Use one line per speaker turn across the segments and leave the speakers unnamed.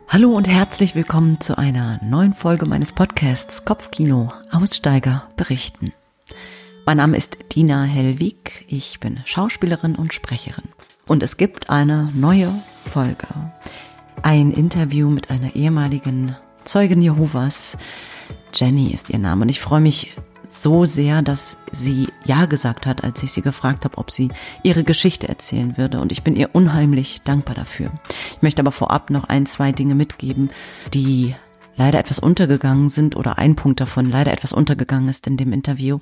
Hallo und herzlich willkommen zu einer neuen Folge meines Podcasts Kopfkino Aussteiger berichten. Mein Name ist Dina Hellwig, ich bin Schauspielerin und Sprecherin. Und es gibt eine neue Folge. Ein Interview mit einer ehemaligen Zeugin Jehovas. Jenny ist ihr Name und ich freue mich so sehr, dass sie Ja gesagt hat, als ich sie gefragt habe, ob sie ihre Geschichte erzählen würde. Und ich bin ihr unheimlich dankbar dafür. Ich möchte aber vorab noch ein, zwei Dinge mitgeben, die leider etwas untergegangen sind oder ein Punkt davon leider etwas untergegangen ist in dem Interview.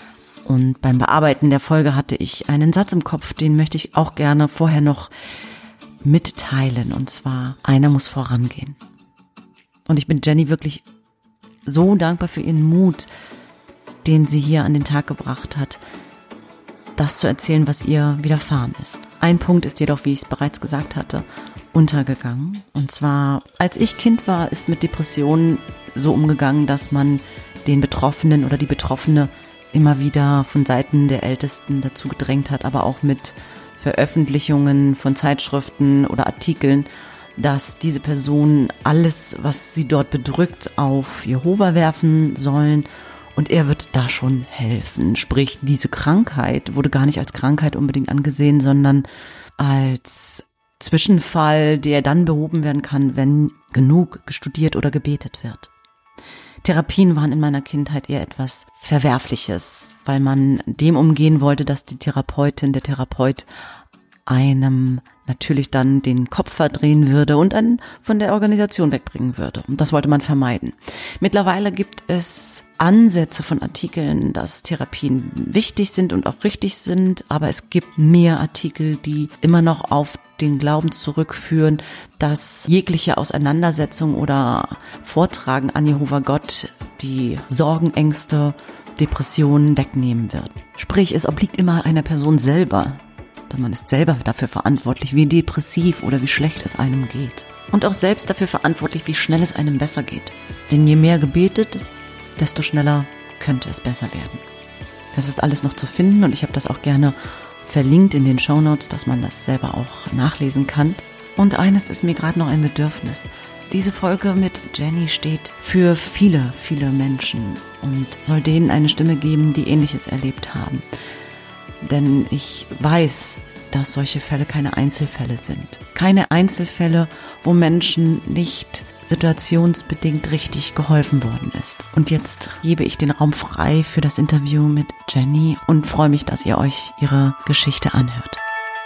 Und beim Bearbeiten der Folge hatte ich einen Satz im Kopf, den möchte ich auch gerne vorher noch mitteilen. Und zwar, einer muss vorangehen. Und ich bin Jenny wirklich so dankbar für ihren Mut, den sie hier an den Tag gebracht hat, das zu erzählen, was ihr widerfahren ist. Ein Punkt ist jedoch, wie ich es bereits gesagt hatte, untergegangen. Und zwar, als ich Kind war, ist mit Depressionen so umgegangen, dass man den Betroffenen oder die Betroffene immer wieder von Seiten der Ältesten dazu gedrängt hat, aber auch mit Veröffentlichungen von Zeitschriften oder Artikeln, dass diese Personen alles, was sie dort bedrückt, auf Jehova werfen sollen. Und er wird da schon helfen. Sprich, diese Krankheit wurde gar nicht als Krankheit unbedingt angesehen, sondern als Zwischenfall, der dann behoben werden kann, wenn genug gestudiert oder gebetet wird. Therapien waren in meiner Kindheit eher etwas Verwerfliches, weil man dem umgehen wollte, dass die Therapeutin, der Therapeut einem natürlich dann den Kopf verdrehen würde und einen von der Organisation wegbringen würde. Und das wollte man vermeiden. Mittlerweile gibt es Ansätze von Artikeln, dass Therapien wichtig sind und auch richtig sind, aber es gibt mehr Artikel, die immer noch auf den Glauben zurückführen, dass jegliche Auseinandersetzung oder Vortragen an Jehova Gott die Sorgen, Ängste, Depressionen wegnehmen wird. Sprich, es obliegt immer einer Person selber, denn man ist selber dafür verantwortlich, wie depressiv oder wie schlecht es einem geht. Und auch selbst dafür verantwortlich, wie schnell es einem besser geht. Denn je mehr gebetet, desto schneller könnte es besser werden. Das ist alles noch zu finden und ich habe das auch gerne verlinkt in den Shownotes, dass man das selber auch nachlesen kann. Und eines ist mir gerade noch ein Bedürfnis. Diese Folge mit Jenny steht für viele, viele Menschen und soll denen eine Stimme geben, die Ähnliches erlebt haben. Denn ich weiß, dass solche Fälle keine Einzelfälle sind. Keine Einzelfälle, wo Menschen nicht situationsbedingt richtig geholfen worden ist. Und jetzt gebe ich den Raum frei für das Interview mit Jenny und freue mich, dass ihr euch ihre Geschichte anhört.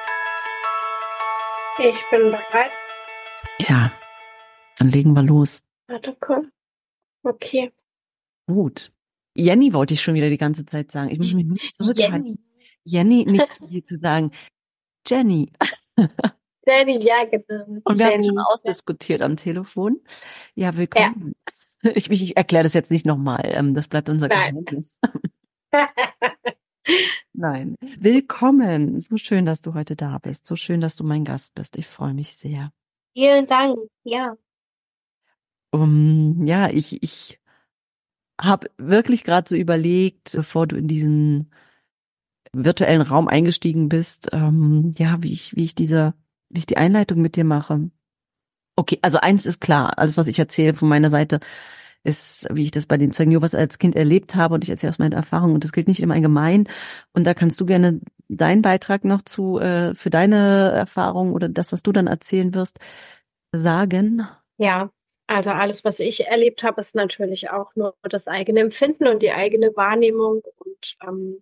Ich bin bereit.
Ja, dann legen wir los.
Warte, komm. Okay.
Gut. Jenny wollte ich schon wieder die ganze Zeit sagen. Ich muss mich nur zurückhalten. Jenny, nicht zu viel zu sagen. Jenny.
Jenny, ja, genau.
Und wir haben
Jenny.
schon ausdiskutiert am Telefon. Ja, willkommen. Ja. Ich erkläre das jetzt nicht nochmal. Das bleibt unser Geheimnis. Nein. Willkommen. So schön, dass du heute da bist. So schön, dass du mein Gast bist. Ich freue mich sehr.
Vielen Dank. Ja.
Ja, ich habe wirklich gerade so überlegt, bevor du in diesen virtuellen Raum eingestiegen bist, wie ich die Einleitung mit dir mache. Okay, also eins ist klar, alles was ich erzähle von meiner Seite ist, wie ich das bei den Zeugen Jehovas als Kind erlebt habe und ich erzähle aus meiner Erfahrung und das gilt nicht im Allgemeinen und da kannst du gerne deinen Beitrag noch zu für deine Erfahrung oder das, was du dann erzählen wirst, sagen.
Ja, also alles, was ich erlebt habe, ist natürlich auch nur das eigene Empfinden und die eigene Wahrnehmung und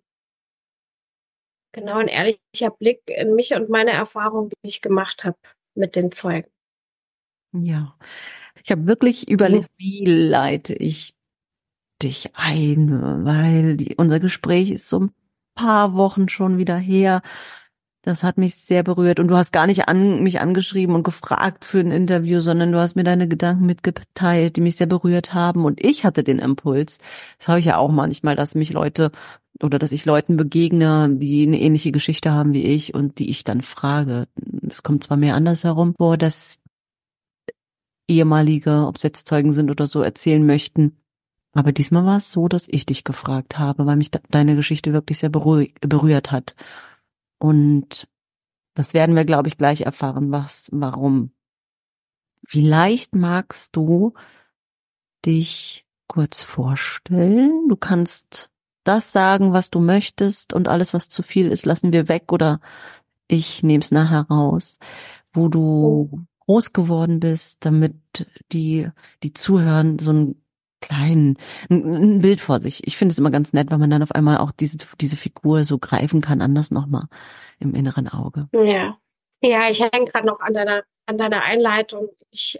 genau ein ehrlicher Blick in mich und meine Erfahrung, die ich gemacht habe mit den Zeugen.
Ja, ich habe wirklich überlegt, wie leite ich dich ein, weil unser Gespräch ist so ein paar Wochen schon wieder her. Das hat mich sehr berührt und du hast gar nicht mich angeschrieben und gefragt für ein Interview, sondern du hast mir deine Gedanken mitgeteilt, die mich sehr berührt haben und ich hatte den Impuls. Das habe ich ja auch manchmal, dass ich Leuten begegne, die eine ähnliche Geschichte haben wie ich und die ich dann frage. Es kommt zwar mehr andersherum vor, dass ehemalige, ob es jetzt Zeugen sind oder so, erzählen möchten. Aber diesmal war es so, dass ich dich gefragt habe, weil mich deine Geschichte wirklich sehr berührt hat. Und das werden wir, glaube ich, gleich erfahren, warum. Vielleicht magst du dich kurz vorstellen. Du kannst das sagen, was du möchtest, und alles, was zu viel ist, lassen wir weg, oder ich nehme es nachher raus, wo du groß geworden bist, damit die zuhören, so einen kleinen, ein Bild vor sich. Ich finde es immer ganz nett, weil man dann auf einmal auch diese Figur so greifen kann, anders nochmal im inneren Auge.
Ja. Ja, ich hänge gerade noch an deiner Einleitung.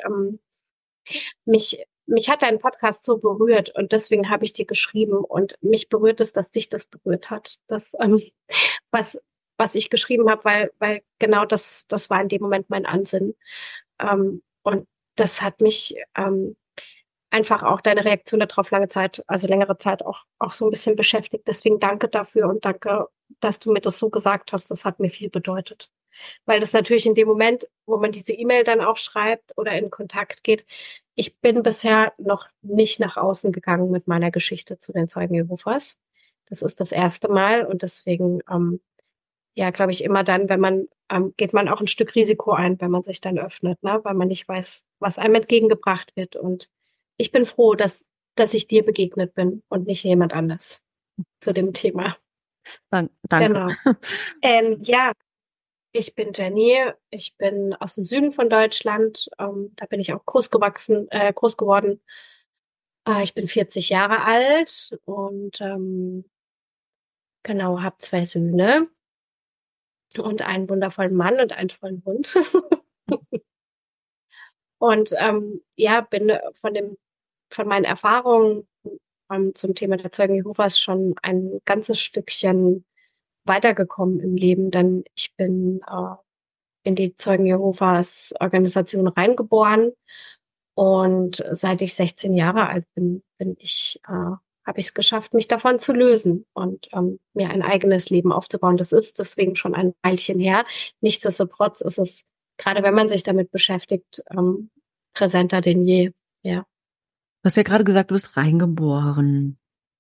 Mich hat dein Podcast so berührt und deswegen habe ich dir geschrieben und mich berührt es, dass dich das berührt hat. Was, was ich geschrieben habe, weil genau das war in dem Moment mein Ansinnen. Und das hat mich einfach auch deine Reaktion darauf lange Zeit, also längere Zeit auch so ein bisschen beschäftigt. Deswegen danke dafür und danke, dass du mir das so gesagt hast. Das hat mir viel bedeutet. Weil das natürlich in dem Moment, wo man diese E-Mail dann auch schreibt oder in Kontakt geht, ich bin bisher noch nicht nach außen gegangen mit meiner Geschichte zu den Zeugen Jehovas. Das ist das erste Mal und deswegen, ja, glaube ich, immer dann, wenn man, geht man auch ein Stück Risiko ein, wenn man sich dann öffnet, ne? Weil man nicht weiß, was einem entgegengebracht wird. Und ich bin froh, dass ich dir begegnet bin und nicht jemand anders zu dem Thema.
Danke.
Genau. Ja, ich bin Jenny. Ich bin aus dem Süden von Deutschland. Da bin ich auch groß geworden. Ich bin 40 Jahre alt und genau, habe zwei Söhne und einen wundervollen Mann und einen tollen Hund. Und ja, bin von meinen Erfahrungen zum Thema der Zeugen Jehovas schon ein ganzes Stückchen weitergekommen im Leben, denn ich bin in die Zeugen Jehovas Organisation reingeboren und seit ich 16 Jahre alt habe ich es geschafft, mich davon zu lösen und mir ein eigenes Leben aufzubauen. Das ist deswegen schon ein Weilchen her. Nichtsdestotrotz ist es, gerade wenn man sich damit beschäftigt, präsenter denn je. Ja.
Du hast ja gerade gesagt, du bist reingeboren.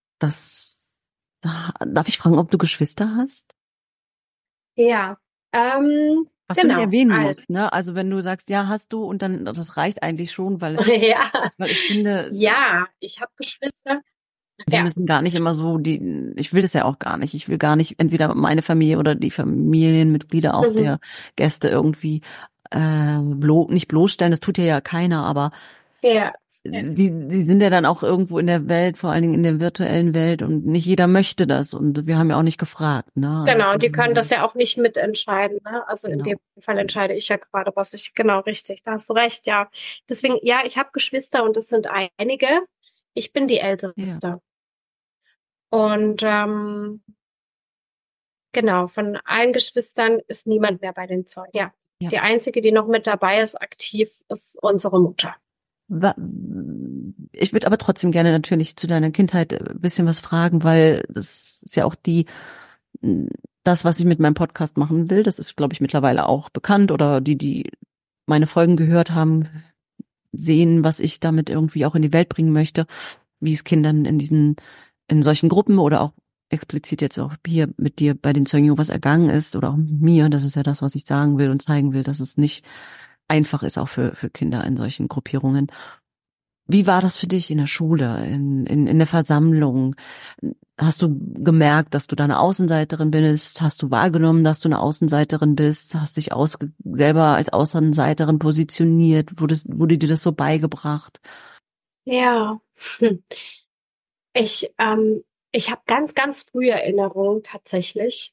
Darf ich fragen, ob du Geschwister hast?
Ja,
Was du nicht
genau.
erwähnen
Also,
musst, ne? Also wenn du sagst, ja, hast du, und dann, das reicht eigentlich schon,
ja,
weil ich finde,
ja, ich habe Geschwister.
wir
Ja.
müssen gar nicht immer so ich will das ja auch gar nicht. Ich will gar nicht entweder meine Familie oder die Familienmitglieder auch
Mhm.
der Gäste irgendwie nicht bloßstellen. Das tut ja keiner, aber
Ja.
die sind ja dann auch irgendwo in der Welt, vor allen Dingen in der virtuellen Welt, und nicht jeder möchte das, und wir haben ja auch nicht gefragt, ne? Also,
Genau, und die können das ja auch nicht mitentscheiden, ne? Also in dem
genau.
Fall entscheide ich ja gerade, genau richtig, da hast du recht, ja. Deswegen, ja, ich habe Geschwister und das sind einige. Ich bin die
Ja.
Älteste. Und genau, von allen Geschwistern ist niemand mehr bei den Zeugen. Ja,
Ja.
die einzige, die noch mit dabei ist, aktiv, ist unsere Mutter.
Wa- Ich würde aber trotzdem gerne natürlich zu deiner Kindheit ein bisschen was fragen, weil das ist ja auch das, was ich mit meinem Podcast machen will. Das ist, glaube ich, mittlerweile auch bekannt, oder die meine Folgen gehört haben, sehen, was ich damit irgendwie auch in die Welt bringen möchte, wie es Kindern in solchen Gruppen oder auch explizit jetzt auch hier mit dir bei den Zeugen Jehovas ergangen ist, oder auch mit mir. Das ist ja das, was ich sagen will und zeigen will, dass es nicht einfach ist, auch für Kinder in solchen Gruppierungen. Wie war das für dich in der Schule, in der Versammlung? Hast du gemerkt, dass du da eine Außenseiterin bist? Hast du wahrgenommen, dass du eine Außenseiterin bist? Hast dich selber als Außenseiterin positioniert? Wurde dir das so beigebracht?
Ja. Hm. Ich, ich habe ganz frühe Erinnerungen tatsächlich.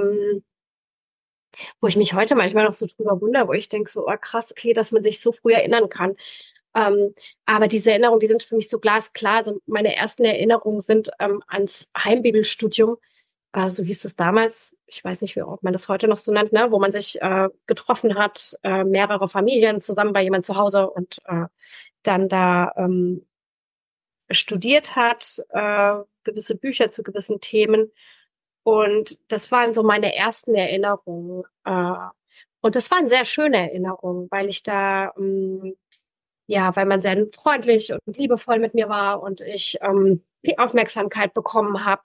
Wo ich mich heute manchmal noch so drüber wundere, wo ich denke so, oh krass, okay, dass man sich so früh erinnern kann. Aber diese Erinnerungen, die sind für mich so glasklar. Also meine ersten Erinnerungen sind ans Heimbibelstudium, so hieß es damals. Ich weiß nicht, ob man das heute noch so nennt, ne? Wo man sich getroffen hat, mehrere Familien zusammen bei jemand zu Hause und dann da studiert hat, gewisse Bücher zu gewissen Themen. Und das waren so meine ersten Erinnerungen. Und das waren sehr schöne Erinnerungen, weil ich da, ja, weil man sehr freundlich und liebevoll mit mir war und ich viel Aufmerksamkeit bekommen habe.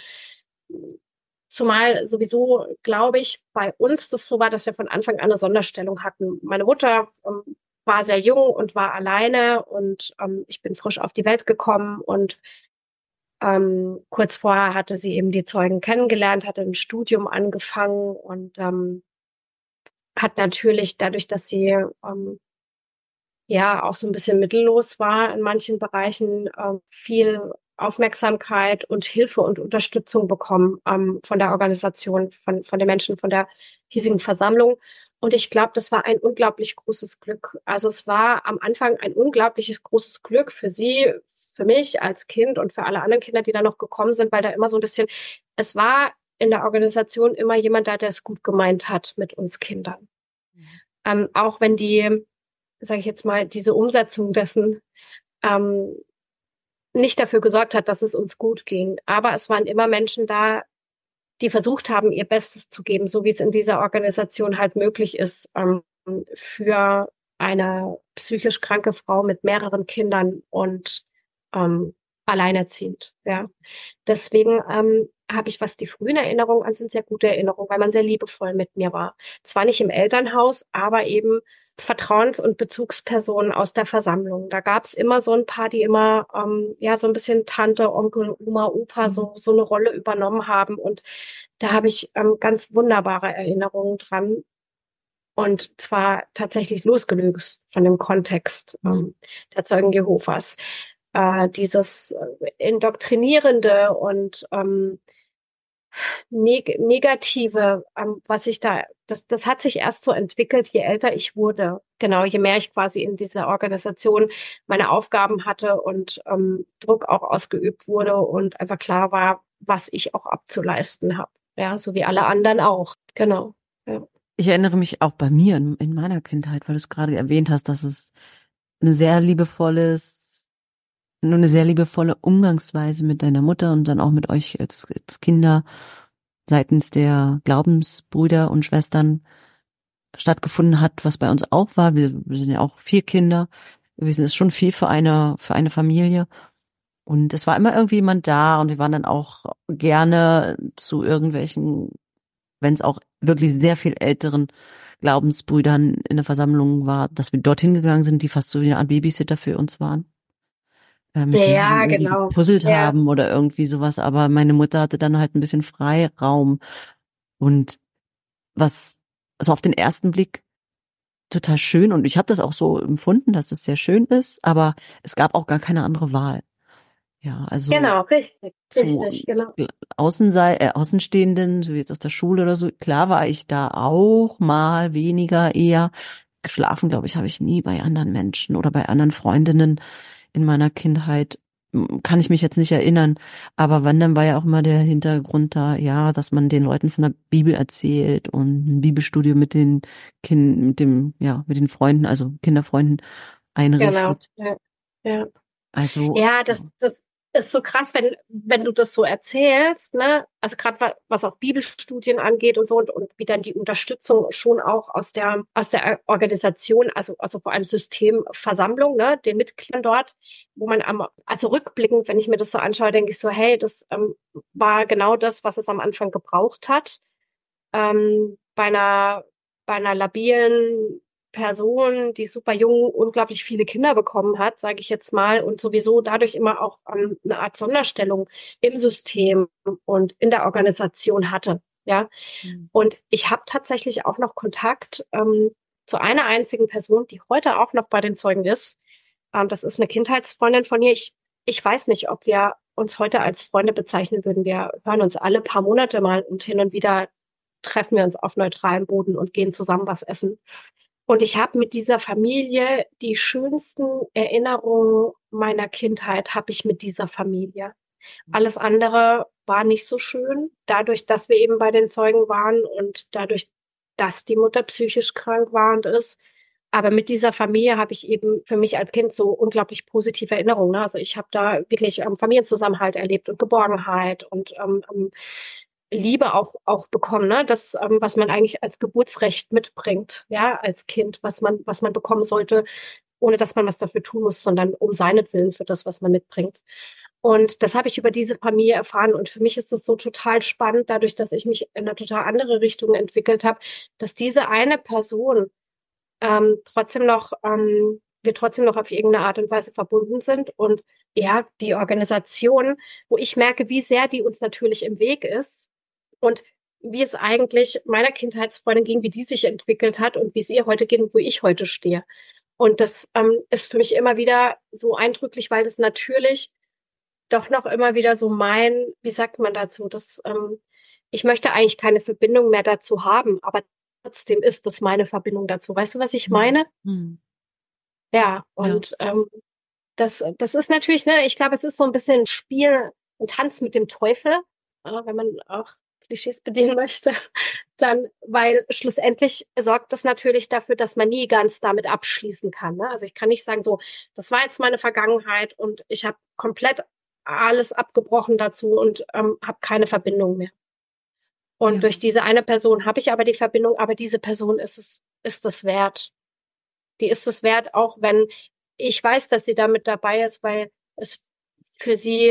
Zumal sowieso, glaube ich, bei uns das so war, dass wir von Anfang an eine Sonderstellung hatten. Meine Mutter war sehr jung und war alleine und ich bin frisch auf die Welt gekommen und kurz vorher hatte sie eben die Zeugen kennengelernt, hatte ein Studium angefangen und hat natürlich dadurch, dass sie ja auch so ein bisschen mittellos war in manchen Bereichen, viel Aufmerksamkeit und Hilfe und Unterstützung bekommen von der Organisation, von den Menschen, von der hiesigen Versammlung. Und ich glaube, das war ein unglaublich großes Glück. Also es war am Anfang ein unglaubliches großes Glück für sie, für mich als Kind und für alle anderen Kinder, die da noch gekommen sind, weil da immer so ein bisschen, es war in der Organisation immer jemand da, der es gut gemeint hat mit uns Kindern. Auch wenn die, sage ich jetzt mal, diese Umsetzung dessen ähm, nicht dafür gesorgt hat, dass es uns gut ging. Aber es waren immer Menschen da, die versucht haben, ihr Bestes zu geben, so wie es in dieser Organisation halt möglich ist, für eine psychisch kranke Frau mit mehreren Kindern und alleinerziehend. Ja. Deswegen habe ich, was die frühen Erinnerungen an sind, sehr gute Erinnerungen, weil man sehr liebevoll mit mir war. Zwar nicht im Elternhaus, aber eben Vertrauens- und Bezugspersonen aus der Versammlung. Da gab es immer so ein paar, die immer ja so ein bisschen Tante, Onkel, Oma, Opa so eine Rolle übernommen haben. Und da habe ich ganz wunderbare Erinnerungen dran. Und zwar tatsächlich losgelöst von dem Kontext der Zeugen Jehovas. Dieses Indoktrinierende und Negative, was ich da, das hat sich erst so entwickelt, je älter ich wurde. Genau, je mehr ich quasi in dieser Organisation meine Aufgaben hatte und Druck auch ausgeübt wurde und einfach klar war, was ich auch abzuleisten habe. Ja, so wie alle anderen auch. Genau. Ja.
Ich erinnere mich auch bei mir in meiner Kindheit, weil du es gerade erwähnt hast, dass es eine sehr nur eine sehr liebevolle Umgangsweise mit deiner Mutter und dann auch mit euch als Kinder seitens der Glaubensbrüder und Schwestern stattgefunden hat, was bei uns auch war. Wir sind ja auch 4 Kinder. Wir sind es schon viel für eine Familie. Und es war immer irgendwie jemand da und wir waren dann auch gerne zu irgendwelchen, wenn es auch wirklich sehr viel älteren Glaubensbrüdern in der Versammlung war, dass wir dorthin gegangen sind, die fast so wie eine Art Babysitter für uns waren, mit denen wir dann
Ja,
irgendwie
genau.
gepuzzelt
Ja,
haben oder irgendwie sowas. Aber meine Mutter hatte dann halt ein bisschen Freiraum und was so auf den ersten Blick total schön und ich habe das auch so empfunden, dass es sehr schön ist, aber es gab auch gar keine andere Wahl. Ja, also
genau, richtig,
zu
richtig, genau.
Außenstehenden, so wie jetzt aus der Schule oder so, klar war ich da auch mal weniger eher. Geschlafen, glaube ich, habe ich nie bei anderen Menschen oder bei anderen Freundinnen in meiner Kindheit. Kann ich mich jetzt nicht erinnern. Aber wenn, dann war ja auch immer der Hintergrund da, ja, dass man den Leuten von der Bibel erzählt und ein Bibelstudium mit den mit den Freunden, also Kinderfreunden
Genau.
einrichtet.
Ja, ja.
Also,
Ja,
ja.
das ist so krass, wenn du das so erzählst, ne? Also gerade was auch Bibelstudien angeht und so und wie dann die Unterstützung schon auch aus der Organisation, also vor allem Systemversammlung, ne, den Mitgliedern dort, wo man also rückblickend, wenn ich mir das so anschaue, denke ich so, hey, das war genau das, was es am Anfang gebraucht hat. Bei bei einer labilen Person, die super jung unglaublich viele Kinder bekommen hat, sage ich jetzt mal, und sowieso dadurch immer auch eine Art Sonderstellung im System und in der Organisation hatte. Ja,
Mhm.
und ich habe tatsächlich auch noch Kontakt zu einer einzigen Person, die heute auch noch bei den Zeugen ist. Das ist eine Kindheitsfreundin von mir. Ich weiß nicht, ob wir uns heute als Freunde bezeichnen würden. Wir hören uns alle paar Monate mal und hin und wieder treffen wir uns auf neutralem Boden und gehen zusammen was essen. Und ich habe mit dieser Familie die schönsten Erinnerungen meiner Kindheit habe ich mit dieser Familie. Alles andere war nicht so schön, dadurch, dass wir eben bei den Zeugen waren und dadurch, dass die Mutter psychisch krank war und ist. Aber mit dieser Familie habe ich eben für mich als Kind so unglaublich positive Erinnerungen. Ne? Also ich habe da wirklich Familienzusammenhalt erlebt und Geborgenheit und Liebe auch bekommen, ne? Das, was man eigentlich als Geburtsrecht mitbringt, ja, als Kind, was man bekommen sollte, ohne dass man was dafür tun muss, sondern um seinetwillen für das, was man mitbringt. Und das habe ich über diese Familie erfahren. Und für mich ist das so total spannend, dadurch, dass ich mich in eine total andere Richtung entwickelt habe, dass diese eine Person wir trotzdem noch auf irgendeine Art und Weise verbunden sind. Und ja, die Organisation, wo ich merke, wie sehr die uns natürlich im Weg ist und wie es eigentlich meiner Kindheitsfreundin ging, wie die sich entwickelt hat und wie es ihr heute geht und wo ich heute stehe. Und das ist für mich immer wieder so eindrücklich, weil das natürlich doch noch immer wieder so wie sagt man dazu, ich möchte eigentlich keine Verbindung mehr dazu haben, aber trotzdem ist das meine Verbindung dazu. Weißt du, was ich
Mhm.
meine?
Mhm.
Ja,
Ja.
und das ist natürlich, ne, ich glaube, es ist so ein bisschen Spiel und Tanz mit dem Teufel, wenn man auch Klischees bedienen möchte, dann, weil schlussendlich sorgt das natürlich dafür, dass man nie ganz damit abschließen kann. Ne? Also ich kann nicht sagen, so, das war jetzt meine Vergangenheit und ich habe komplett alles abgebrochen dazu und habe keine Verbindung mehr.
Ja.
Und durch diese eine Person habe ich aber die Verbindung, aber diese Person ist es wert. Die ist es wert, auch wenn ich weiß, dass sie damit dabei ist, weil es für sie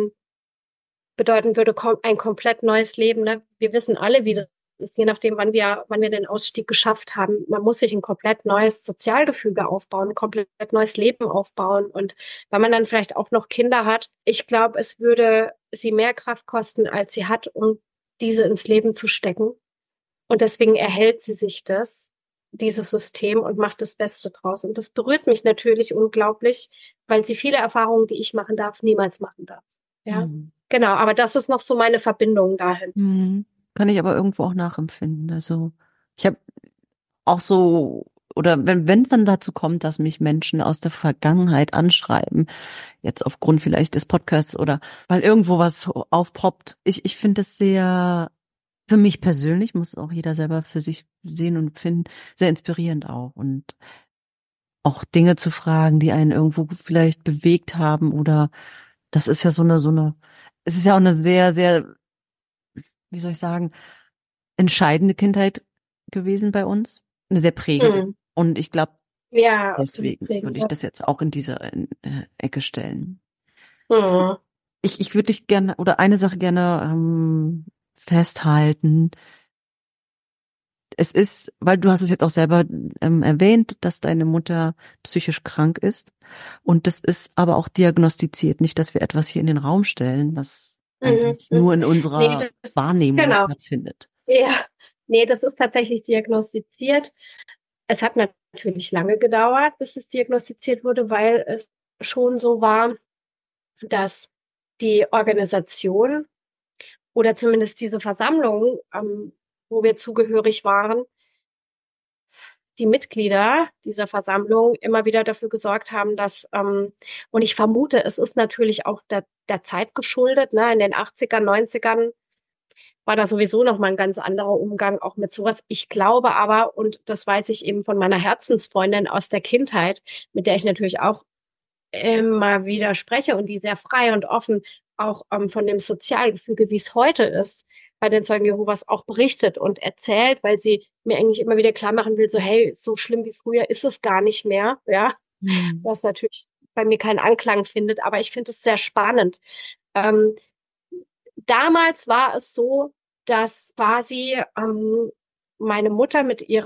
bedeuten würde, ein komplett neues Leben. Ne? Wir wissen alle, wie das ist, je nachdem, wann wir den Ausstieg geschafft haben. Man muss sich ein komplett neues Sozialgefüge aufbauen, ein komplett neues Leben aufbauen. Und wenn man dann vielleicht auch noch Kinder hat, ich glaube, es würde sie mehr Kraft kosten, als sie hat, um diese ins Leben zu stecken. Und deswegen erhält sie sich dieses System und macht das Beste draus. Und das berührt mich natürlich unglaublich, weil sie viele Erfahrungen, die ich machen darf, niemals machen darf. Ja,
Mhm.
genau. Aber das ist noch so meine Verbindung dahin.
Mhm. Kann ich aber irgendwo auch nachempfinden. Also ich habe auch so, oder wenn es dann dazu kommt, dass mich Menschen aus der Vergangenheit anschreiben, jetzt aufgrund vielleicht des Podcasts oder weil irgendwo was aufpoppt, ich finde es sehr, für mich persönlich, muss auch jeder selber für sich sehen und finden, sehr inspirierend auch. Und auch Dinge zu fragen, die einen irgendwo vielleicht bewegt haben oder das ist ja es ist ja auch eine sehr, sehr, wie soll ich sagen, entscheidende Kindheit gewesen bei uns. Eine sehr prägende.
Mhm.
Und ich glaube,
Ja, absolut
deswegen würde
prägend.
ich das jetzt auch in diese Ecke stellen.
Mhm.
Ich würde dich gerne oder eine Sache gerne festhalten. Es ist, weil du hast es jetzt auch selber erwähnt, dass deine Mutter psychisch krank ist. Und das ist aber auch diagnostiziert. Nicht, dass wir etwas hier in den Raum stellen, was
Mhm.
eigentlich
Mhm.
nur in
Nee,
unserer Wahrnehmung
genau.
stattfindet.
Ja, nee, das ist tatsächlich diagnostiziert. Es hat natürlich lange gedauert, bis es diagnostiziert wurde, weil es schon so war, dass die Organisation oder zumindest diese Versammlung, wo wir zugehörig waren, die Mitglieder dieser Versammlung immer wieder dafür gesorgt haben, und ich vermute, es ist natürlich auch der Zeit geschuldet, ne? In den 80ern, 90ern war da sowieso noch mal ein ganz anderer Umgang auch mit sowas. Ich glaube aber, und das weiß ich eben von meiner Herzensfreundin aus der Kindheit, mit der ich natürlich auch immer wieder spreche und die sehr frei und offen auch von dem Sozialgefüge, wie es heute ist, bei den Zeugen Jehovas auch berichtet und erzählt, weil sie mir eigentlich immer wieder klar machen will, so hey, so schlimm wie früher ist es gar nicht mehr, ja,
Hm.
was natürlich bei mir keinen Anklang findet, aber ich finde es sehr spannend. Ähm, Damals war es so, dass quasi meine Mutter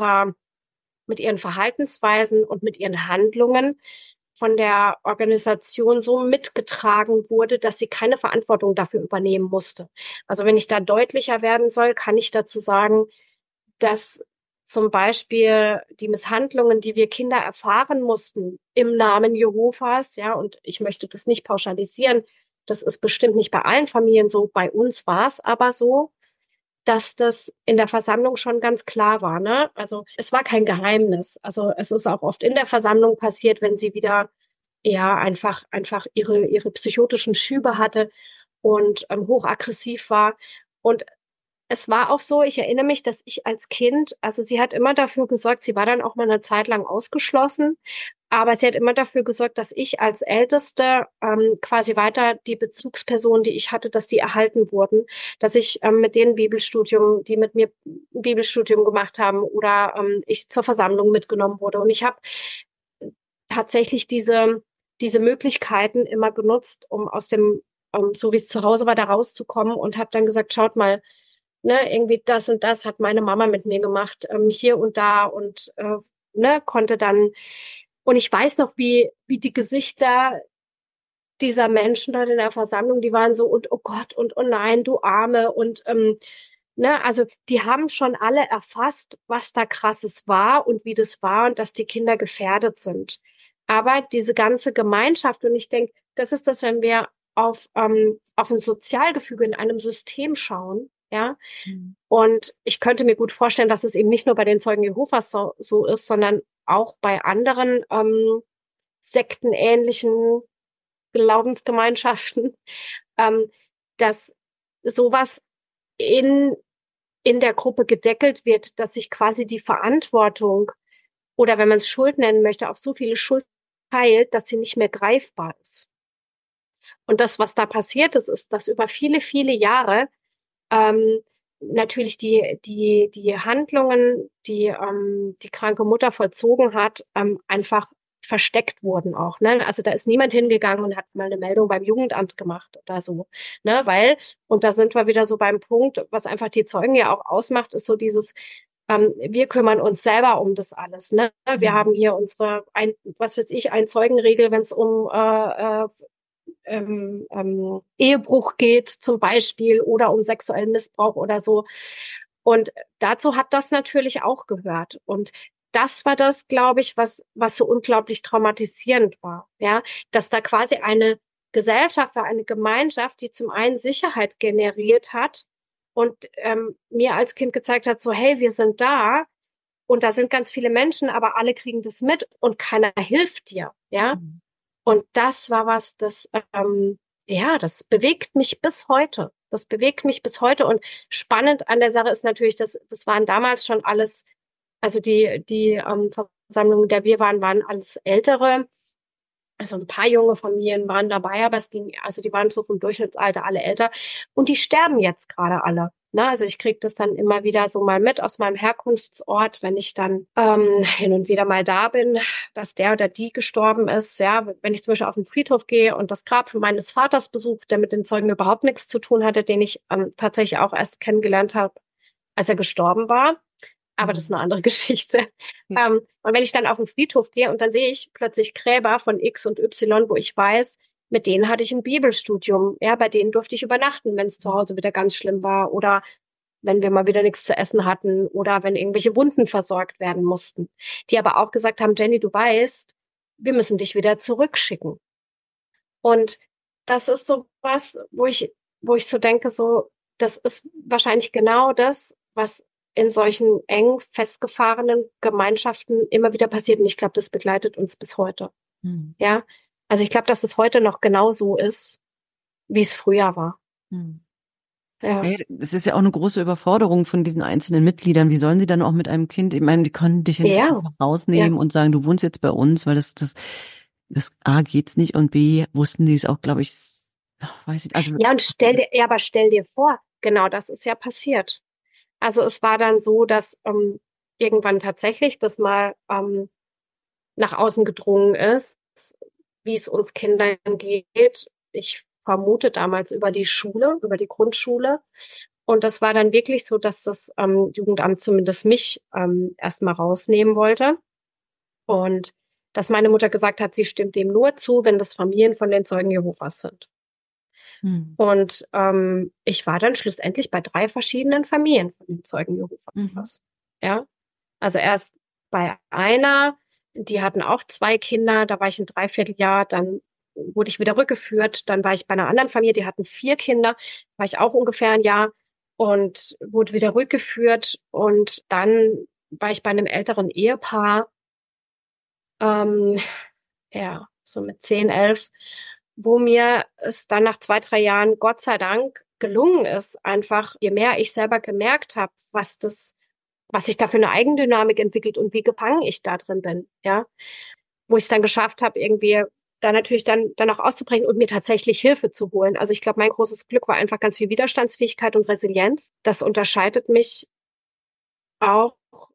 mit ihren Verhaltensweisen und mit ihren Handlungen von der Organisation so mitgetragen wurde, dass sie keine Verantwortung dafür übernehmen musste. Also wenn ich da deutlicher werden soll, kann ich dazu sagen, dass zum Beispiel die Misshandlungen, die wir Kinder erfahren mussten im Namen Jehovas, ja, und ich möchte das nicht pauschalisieren, das ist bestimmt nicht bei allen Familien so, bei uns war es aber so, dass das in der Versammlung schon ganz klar war, ne? Also es war kein Geheimnis. Also es ist auch oft in der Versammlung passiert, wenn sie wieder ja einfach ihre psychotischen Schübe hatte und hochaggressiv war. Und es war auch so, ich erinnere mich, dass ich als Kind, also sie hat immer dafür gesorgt, sie war dann auch mal eine Zeit lang ausgeschlossen, aber sie hat immer dafür gesorgt, dass ich als Älteste quasi weiter die Bezugspersonen, die ich hatte, dass die erhalten wurden, dass ich mit denen Bibelstudium, die mit mir Bibelstudium gemacht haben oder ich zur Versammlung mitgenommen wurde. Und ich habe tatsächlich diese Möglichkeiten immer genutzt, um aus dem, so wie es zu Hause war, da rauszukommen und habe dann gesagt, schaut mal, ne, irgendwie das und das hat meine Mama mit mir gemacht, hier und da und ne, konnte dann, und ich weiß noch, wie die Gesichter dieser Menschen dort in der Versammlung, die waren so, und oh Gott, und oh nein, du Arme, und ne, also die haben schon alle erfasst, was da Krasses war und wie das war und dass die Kinder gefährdet sind. Aber diese ganze Gemeinschaft, und ich denke, das ist das, wenn wir auf ein Sozialgefüge in einem System schauen, ja.
Mhm.
Und ich könnte mir gut vorstellen, dass es eben nicht nur bei den Zeugen Jehovas so ist, sondern auch bei anderen sektenähnlichen Glaubensgemeinschaften, ähm, dass sowas in, in der Gruppe gedeckelt wird, dass sich quasi die Verantwortung oder wenn man es Schuld nennen möchte, auf so viele Schuld teilt, dass sie nicht mehr greifbar ist. Und das, was da passiert ist, ist, dass über viele, viele Jahre ähm, natürlich die Handlungen, die kranke Mutter vollzogen hat, einfach versteckt wurden auch. Ne? Also da ist niemand hingegangen und hat mal eine Meldung beim Jugendamt gemacht oder so. Ne? Weil, und da sind wir wieder so beim Punkt, was einfach die Zeugen ja auch ausmacht, ist so dieses, wir kümmern uns selber um das alles. Ne? Wir haben hier was weiß ich, ein Zeugenregel, wenn es um Ehebruch geht zum Beispiel oder um sexuellen Missbrauch oder so. Und dazu hat das natürlich auch gehört. Und das war das, glaube ich, was so unglaublich traumatisierend war. Ja, dass da quasi eine Gesellschaft war, eine Gemeinschaft, die zum einen Sicherheit generiert hat und mir als Kind gezeigt hat, so, hey, wir sind da und da sind ganz viele Menschen, aber alle kriegen das mit und keiner hilft dir. Ja,
Mhm.
und das war was, ja, das bewegt mich bis heute. Das bewegt mich bis heute. Und spannend an der Sache ist natürlich, das waren damals schon alles, also die Versammlungen, der wir waren alles Ältere. Also ein paar junge Familien waren dabei, aber also die waren so vom Durchschnittsalter alle älter. Und die sterben jetzt gerade alle. Ne? Also ich kriege das dann immer wieder so mal mit aus meinem Herkunftsort, wenn ich dann hin und wieder mal da bin, dass der oder die gestorben ist. Ja, wenn ich zum Beispiel auf den Friedhof gehe und das Grab meines Vaters besuche, der mit den Zeugen überhaupt nichts zu tun hatte, den ich tatsächlich auch erst kennengelernt habe, als er gestorben war. Aber das ist eine andere Geschichte.
Ja.
Und wenn ich dann auf den Friedhof gehe und dann sehe ich plötzlich Gräber von X und Y, wo ich weiß, mit denen hatte ich ein Bibelstudium. Ja, bei denen durfte ich übernachten, wenn es zu Hause wieder ganz schlimm war oder wenn wir mal wieder nichts zu essen hatten oder wenn irgendwelche Wunden versorgt werden mussten. Die aber auch gesagt haben, Jenny, du weißt, wir müssen dich wieder zurückschicken. Und das ist so was, wo ich so denke, so, das ist wahrscheinlich genau das, was in solchen eng festgefahrenen Gemeinschaften immer wieder passiert. Und ich glaube, das begleitet uns bis heute.
Mhm.
Ja. Also ich glaube, dass es heute noch genau so ist, wie es früher war.
Mhm.
Ja.
Ja, es ist ja auch eine große Überforderung von diesen einzelnen Mitgliedern. Wie sollen sie dann auch mit einem Kind, ich meine, die können dich ja nicht
Ja.
einfach
Ja.
rausnehmen und sagen, du wohnst jetzt bei uns, weil das A geht's nicht und B wussten die es auch, glaube ich, weiß ich, also,
Ja, und aber stell dir vor, genau das ist ja passiert. Also es war dann so, dass irgendwann tatsächlich das mal nach außen gedrungen ist, wie es uns Kindern geht. Ich vermute damals über die Schule, über die Grundschule. Und das war dann wirklich so, dass das Jugendamt zumindest mich erstmal rausnehmen wollte. Und dass meine Mutter gesagt hat, sie stimmt dem nur zu, wenn das Familien von den Zeugen Jehovas sind.
hm,
Und ich war dann schlussendlich bei 3 verschiedenen Familien von den Zeugen
mhm,
Jehovas. Ja, also erst bei einer, die hatten auch 2 Kinder, da war ich ein Dreivierteljahr, dann wurde ich wieder rückgeführt, dann war ich bei einer anderen Familie, die hatten 4 Kinder, war ich auch ungefähr ein Jahr und wurde wieder rückgeführt und dann war ich bei einem älteren Ehepaar, ähm, ja, so mit 10, 11, wo mir es dann nach 2, 3 Jahren Gott sei Dank gelungen ist, einfach, je mehr ich selber gemerkt habe, was sich da für eine Eigendynamik entwickelt und wie gefangen ich da drin bin, ja, wo ich es dann geschafft habe, irgendwie da natürlich dann auch auszubrechen und mir tatsächlich Hilfe zu holen. Also ich glaube, mein großes Glück war einfach ganz viel Widerstandsfähigkeit und Resilienz. Das unterscheidet mich auch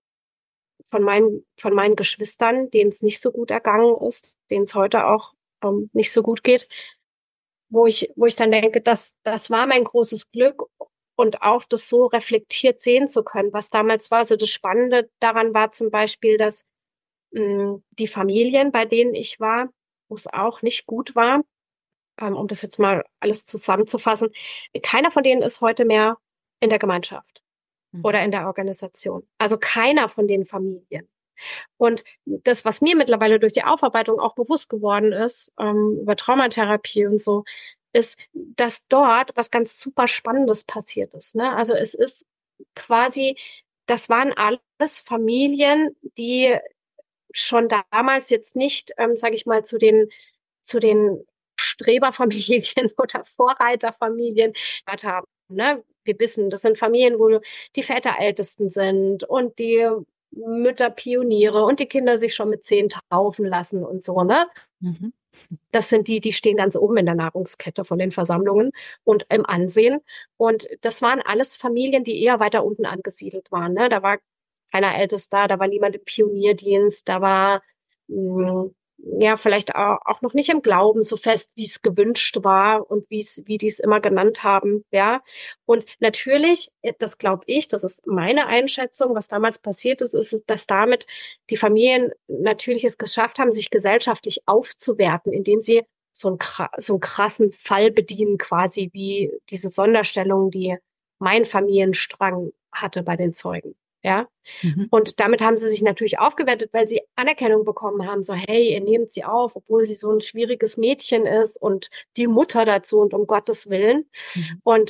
von meinen Geschwistern, denen es nicht so gut ergangen ist, denen es heute auch nicht so gut geht, wo ich dann denke, das war mein großes Glück und auch das so reflektiert sehen zu können, was damals war. Also das Spannende daran war zum Beispiel, dass Die Familien, bei denen ich war, wo es auch nicht gut war, um das jetzt mal alles zusammenzufassen, keiner von denen ist heute mehr in der Gemeinschaft
Mhm.
oder in der Organisation. Also keiner von den Familien. Und das, was mir mittlerweile durch die Aufarbeitung auch bewusst geworden ist, über Traumatherapie und so, ist, dass dort was ganz super Spannendes passiert ist. Ne? Also es ist quasi, das waren alles Familien, die schon damals jetzt nicht, sage ich mal, zu den Streberfamilien oder Vorreiterfamilien gehört haben. Ne? Wir wissen, das sind Familien, wo die Väter Ältesten sind und die Mütter Pioniere und die Kinder sich schon mit 10 taufen lassen und so, ne?
Mhm.
Das sind die, die stehen ganz oben in der Nahrungskette von den Versammlungen und im Ansehen. Und das waren alles Familien, die eher weiter unten angesiedelt waren. Ne? Da war keiner Ältester, da war niemand im Pionierdienst, da war mh, ja vielleicht auch noch nicht im Glauben so fest, wie es gewünscht war und wie die es immer genannt haben. Ja. Und natürlich, das glaube ich, das ist meine Einschätzung, was damals passiert ist, ist, dass damit die Familien natürlich es geschafft haben, sich gesellschaftlich aufzuwerten, indem sie so einen krassen Fall bedienen, quasi wie diese Sonderstellung, die mein Familienstrang hatte bei den Zeugen. Ja.
Mhm.
Und damit haben sie sich natürlich aufgewertet, weil sie Anerkennung bekommen haben, so, hey, ihr nehmt sie auf, obwohl sie so ein schwieriges Mädchen ist und die Mutter dazu und um Gottes Willen.
Mhm.
Und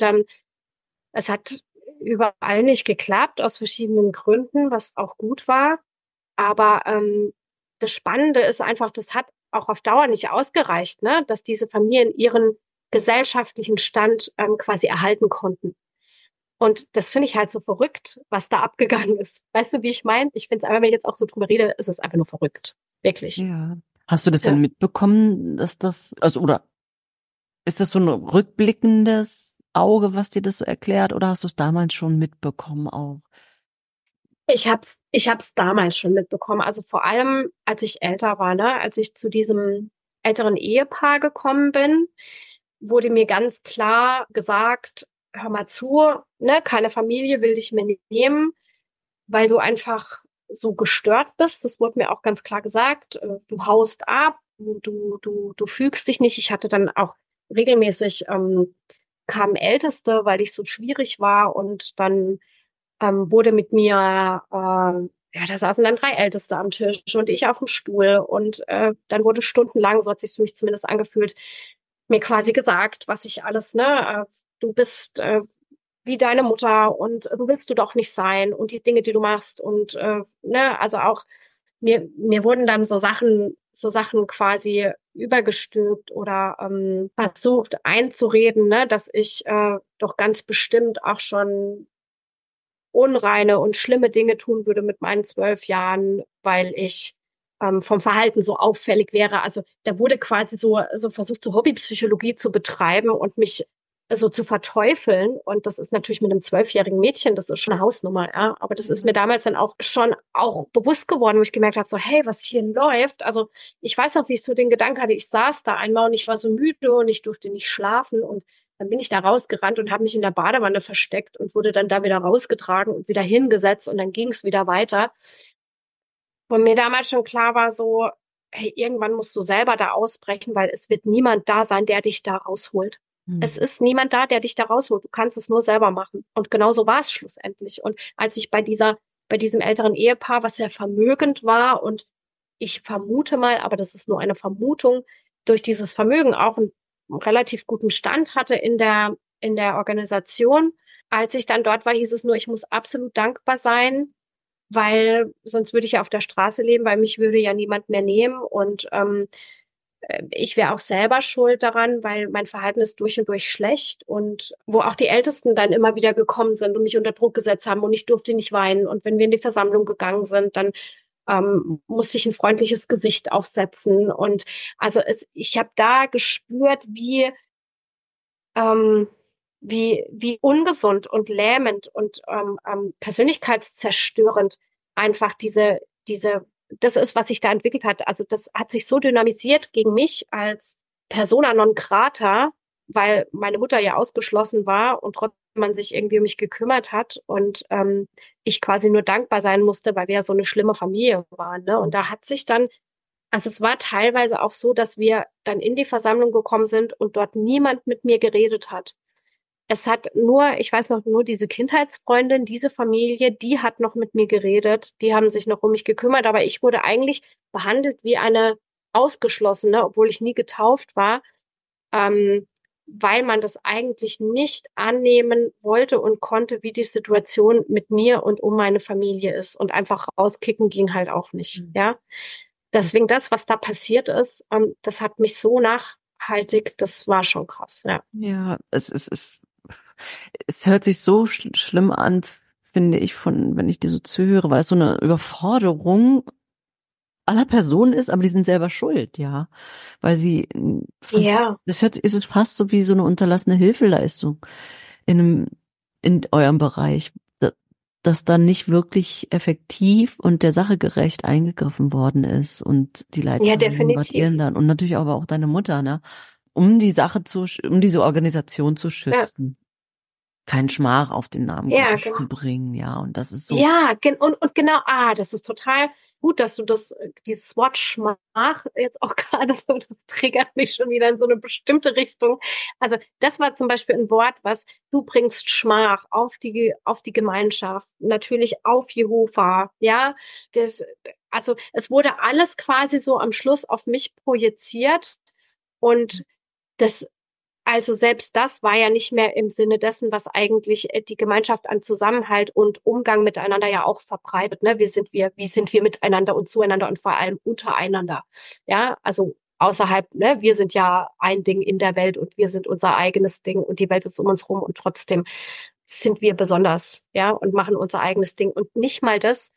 es hat überall nicht geklappt, aus verschiedenen Gründen, was auch gut war. Aber das Spannende ist einfach, das hat auch auf Dauer nicht ausgereicht, ne? Dass diese Familien ihren gesellschaftlichen Stand quasi erhalten konnten. Und das finde ich halt so verrückt, was da abgegangen ist. Weißt du, wie ich meine? Ich finde es einfach, wenn ich jetzt auch so drüber rede, ist es einfach nur verrückt. Wirklich.
Ja. Hast du das denn
Ja.
mitbekommen, dass das, also, oder ist das so ein rückblickendes Auge, was dir das so erklärt, oder hast du es damals schon mitbekommen auch?
Ich hab's damals schon mitbekommen. Also vor allem, als ich älter war, ne? Als ich zu diesem älteren Ehepaar gekommen bin, wurde mir ganz klar gesagt, hör mal zu, ne? Keine Familie will dich mehr nehmen, weil du einfach so gestört bist. Das wurde mir auch ganz klar gesagt. Du haust ab, du fügst dich nicht. Ich hatte dann auch regelmäßig kamen Älteste, weil ich so schwierig war und dann wurde mit mir, ja, da saßen dann 3 Älteste am Tisch und ich auf dem Stuhl und dann wurde stundenlang, so hat sich für mich zumindest angefühlt, mir quasi gesagt, was ich alles, ne, du bist wie deine Mutter und so willst du doch nicht sein und die Dinge, die du machst und ne, also auch mir wurden dann so Sachen quasi übergestülpt oder versucht einzureden, ne, dass ich doch ganz bestimmt auch schon unreine und schlimme Dinge tun würde mit meinen 12 Jahren, weil ich vom Verhalten so auffällig wäre. Also da wurde quasi so versucht, so Hobbypsychologie zu betreiben und mich so zu verteufeln. Und das ist natürlich mit einem 12-jährigen Mädchen, das ist schon eine Hausnummer, ja. Aber das ist mir damals dann auch schon auch bewusst geworden, wo ich gemerkt habe, so, hey, was hier läuft. Also ich weiß noch, wie ich so den Gedanken hatte, ich saß da einmal und ich war so müde und ich durfte nicht schlafen und dann bin ich da rausgerannt und habe mich in der Badewanne versteckt und wurde dann da wieder rausgetragen und wieder hingesetzt und dann ging es wieder weiter. Wo mir damals schon klar war, so, hey, irgendwann musst du selber da ausbrechen, weil es wird niemand da sein, der dich da rausholt. Es
Mhm.
ist niemand da, der dich da rausholt. Du kannst es nur selber machen. Und genau so war es schlussendlich. Und als ich bei diesem älteren Ehepaar, was sehr vermögend war und ich vermute mal, aber das ist nur eine Vermutung, durch dieses Vermögen auch einen relativ guten Stand hatte in der Organisation. Als ich dann dort war, hieß es nur, ich muss absolut dankbar sein, weil sonst würde ich ja auf der Straße leben, weil mich würde ja niemand mehr nehmen und ich wäre auch selber schuld daran, weil mein Verhalten ist durch und durch schlecht und wo auch die Ältesten dann immer wieder gekommen sind und mich unter Druck gesetzt haben und ich durfte nicht weinen und wenn wir in die Versammlung gegangen sind, dann musste ich ein freundliches Gesicht aufsetzen und also ich habe da gespürt, ähm, wie ungesund und lähmend und persönlichkeitszerstörend einfach das ist, was sich da entwickelt hat. Also das hat sich so dynamisiert gegen mich als Persona non grata, weil meine Mutter ja ausgeschlossen war und trotzdem man sich irgendwie um mich gekümmert hat und ich quasi nur dankbar sein musste, weil wir ja so eine schlimme Familie waren, ne? Und da hat sich dann, also es war teilweise auch so, dass wir dann in die Versammlung gekommen sind und dort niemand mit mir geredet hat. Es hat nur, ich weiß noch, nur diese Kindheitsfreundin, diese Familie, die hat noch mit mir geredet, die haben sich noch um mich gekümmert, aber ich wurde eigentlich behandelt wie eine Ausgeschlossene, obwohl ich nie getauft war, ähm, weil man das eigentlich nicht annehmen wollte und konnte, wie die Situation mit mir und um meine Familie ist. Und einfach rauskicken ging halt auch nicht,
Mhm.
ja. Deswegen das, was da passiert ist, das hat mich so nachhaltig, das war schon krass, ja.
Ja, es hört sich so schlimm an, finde ich, wenn ich dir so zuhöre, weil es so eine Überforderung aller Personen ist, aber die sind selber schuld, ja. Weil sie fast,
Ja,
ist es fast so wie so eine unterlassene Hilfeleistung in in eurem Bereich, dass dann nicht wirklich effektiv und der Sache gerecht eingegriffen worden ist und die
ja,
Leidtragenden wart ihr
definitiv.
dann und natürlich aber auch deine Mutter, ne? Um die Sache um diese Organisation zu
Ja,
schützen. Keinen Schmach auf den Namen
ja,
Gottes
genau.
zu bringen, ja. Und das ist so,
Ja, und genau, das ist total gut, dass du dieses Wort Schmach jetzt auch gerade so, das triggert mich schon wieder in so eine bestimmte Richtung. Also das war zum Beispiel ein Wort, was du bringst Schmach auf die Gemeinschaft, natürlich auf Jehova, ja. Also es wurde alles quasi so am Schluss auf mich projiziert und das also selbst das war ja nicht mehr im Sinne dessen, was eigentlich die Gemeinschaft an Zusammenhalt und Umgang miteinander ja auch verbreitet. Ne? Wie sind wir miteinander und zueinander und vor allem untereinander. Ja, also außerhalb, ne, wir sind ja ein Ding in der Welt und wir sind unser eigenes Ding und die Welt ist um uns rum und trotzdem sind wir besonders, ja, und machen unser eigenes Ding. Und nicht mal das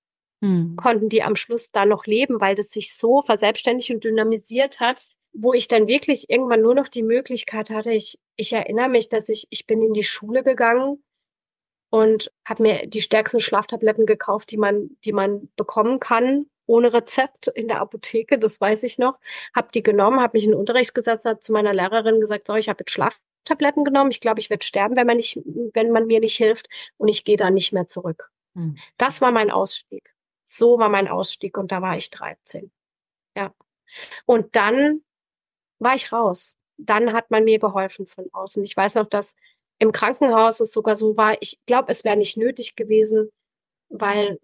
hm,
konnten die am Schluss da noch leben, weil das sich so verselbstständigt und dynamisiert hat, wo ich dann wirklich irgendwann nur noch die Möglichkeit hatte, ich erinnere mich, dass ich bin in die Schule gegangen und habe mir die stärksten Schlaftabletten gekauft, die man bekommen kann, ohne Rezept in der Apotheke, das weiß ich noch. Habe die genommen, habe mich in den Unterricht gesetzt, habe zu meiner Lehrerin gesagt, so, ich habe jetzt Schlaftabletten genommen, ich glaube, ich werde sterben, wenn man mir nicht hilft und ich gehe da nicht mehr zurück.
hm.
Das war mein Ausstieg. So war mein Ausstieg und da war ich 13. Ja. Und dann war ich raus. Dann hat man mir geholfen von außen. Ich weiß noch, dass im Krankenhaus es sogar so war, ich glaube, es wäre nicht nötig gewesen, weil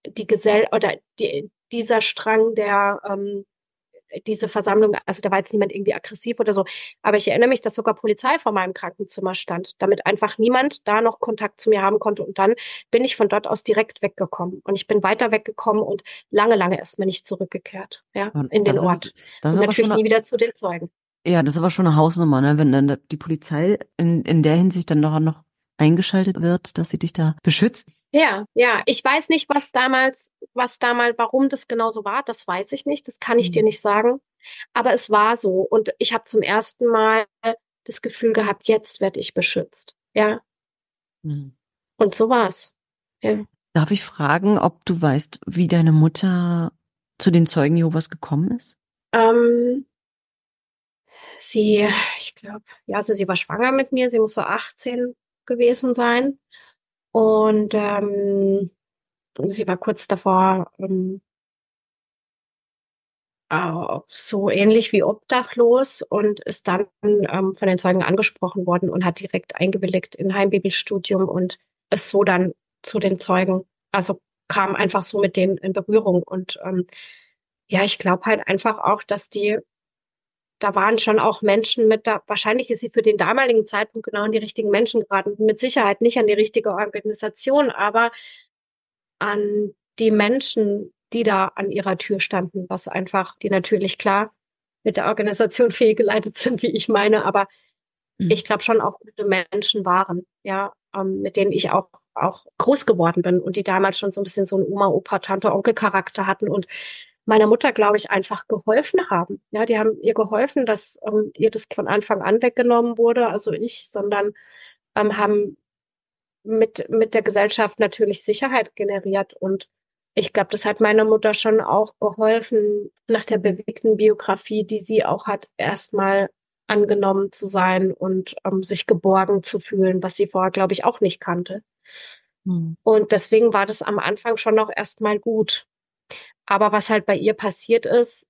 dieser Strang diese Versammlung, also da war jetzt niemand irgendwie aggressiv oder so, aber ich erinnere mich, dass sogar Polizei vor meinem Krankenzimmer stand, damit einfach niemand da noch Kontakt zu mir haben konnte. Und dann bin ich von dort aus direkt weggekommen. Und ich bin weiter weggekommen und lange, lange erst mal nicht zurückgekehrt, ja,
Und
in den Ort.
das ist
Und
aber schon
natürlich nie wieder zu den Zeugen.
ja, das ist aber schon eine Hausnummer, ne? Wenn dann die Polizei in der Hinsicht dann doch noch eingeschaltet wird, dass sie dich da beschützt.
Ja, ja, ich weiß nicht, warum das genau so war, das weiß ich nicht, das kann ich dir
Hm.
nicht sagen. Aber es war so und ich habe zum ersten Mal das Gefühl gehabt, jetzt werde ich beschützt. Ja,
Hm.
und so war's. Ja.
Darf ich fragen, ob du weißt, wie deine Mutter zu den Zeugen Jehovas gekommen ist?
Ähm, sie, ich glaube, ja, also sie war schwanger mit mir, sie muss so 18 gewesen sein. Und sie war kurz davor, so ähnlich wie obdachlos und ist dann von den Zeugen angesprochen worden und hat direkt eingewilligt in Heimbibelstudium und ist so dann zu den Zeugen, also kam einfach so mit denen in Berührung. Und ja, ich glaube halt einfach auch, da waren schon auch Menschen mit da, wahrscheinlich ist sie für den damaligen Zeitpunkt genau an die richtigen Menschen geraten, mit Sicherheit nicht an die richtige Organisation, aber an die Menschen, die da an ihrer Tür standen, was einfach, die natürlich klar mit der Organisation fehlgeleitet sind, wie ich meine, aber
Hm.
ich glaube schon auch gute Menschen waren, ja, mit denen ich auch groß geworden bin und die damals schon so ein bisschen so einen Oma, Opa, Tante, Onkel-Charakter hatten und meiner Mutter, glaube ich, einfach geholfen haben. Ja, die haben ihr geholfen, dass ihr das von Anfang an weggenommen wurde, also ich, sondern haben mit der Gesellschaft natürlich Sicherheit generiert. Und ich glaube, das hat meiner Mutter schon auch geholfen, nach der bewegten Biografie, die sie auch hat, erstmal angenommen zu sein und sich geborgen zu fühlen, was sie vorher, glaube ich, auch nicht kannte.
Hm.
Und deswegen war das am Anfang schon noch erstmal gut. Aber was halt bei ihr passiert ist,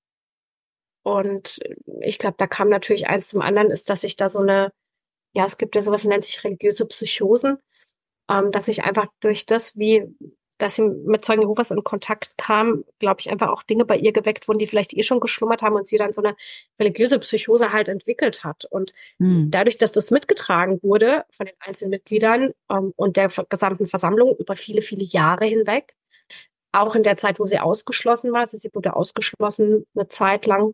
und ich glaube, da kam natürlich eins zum anderen, ist, dass ich da so eine, ja, es gibt ja sowas, nennt sich religiöse Psychosen, dass ich einfach durch das, dass sie mit Zeugen Jehovas in Kontakt kam, glaube ich, einfach auch Dinge bei ihr geweckt wurden, die vielleicht ihr schon geschlummert haben und sie dann so eine religiöse Psychose halt entwickelt hat. Und
Hm.
dadurch, dass das mitgetragen wurde von den einzelnen Mitgliedern, und der gesamten Versammlung über viele, viele Jahre hinweg, auch in der Zeit, wo sie ausgeschlossen war, also sie wurde ausgeschlossen eine Zeit lang,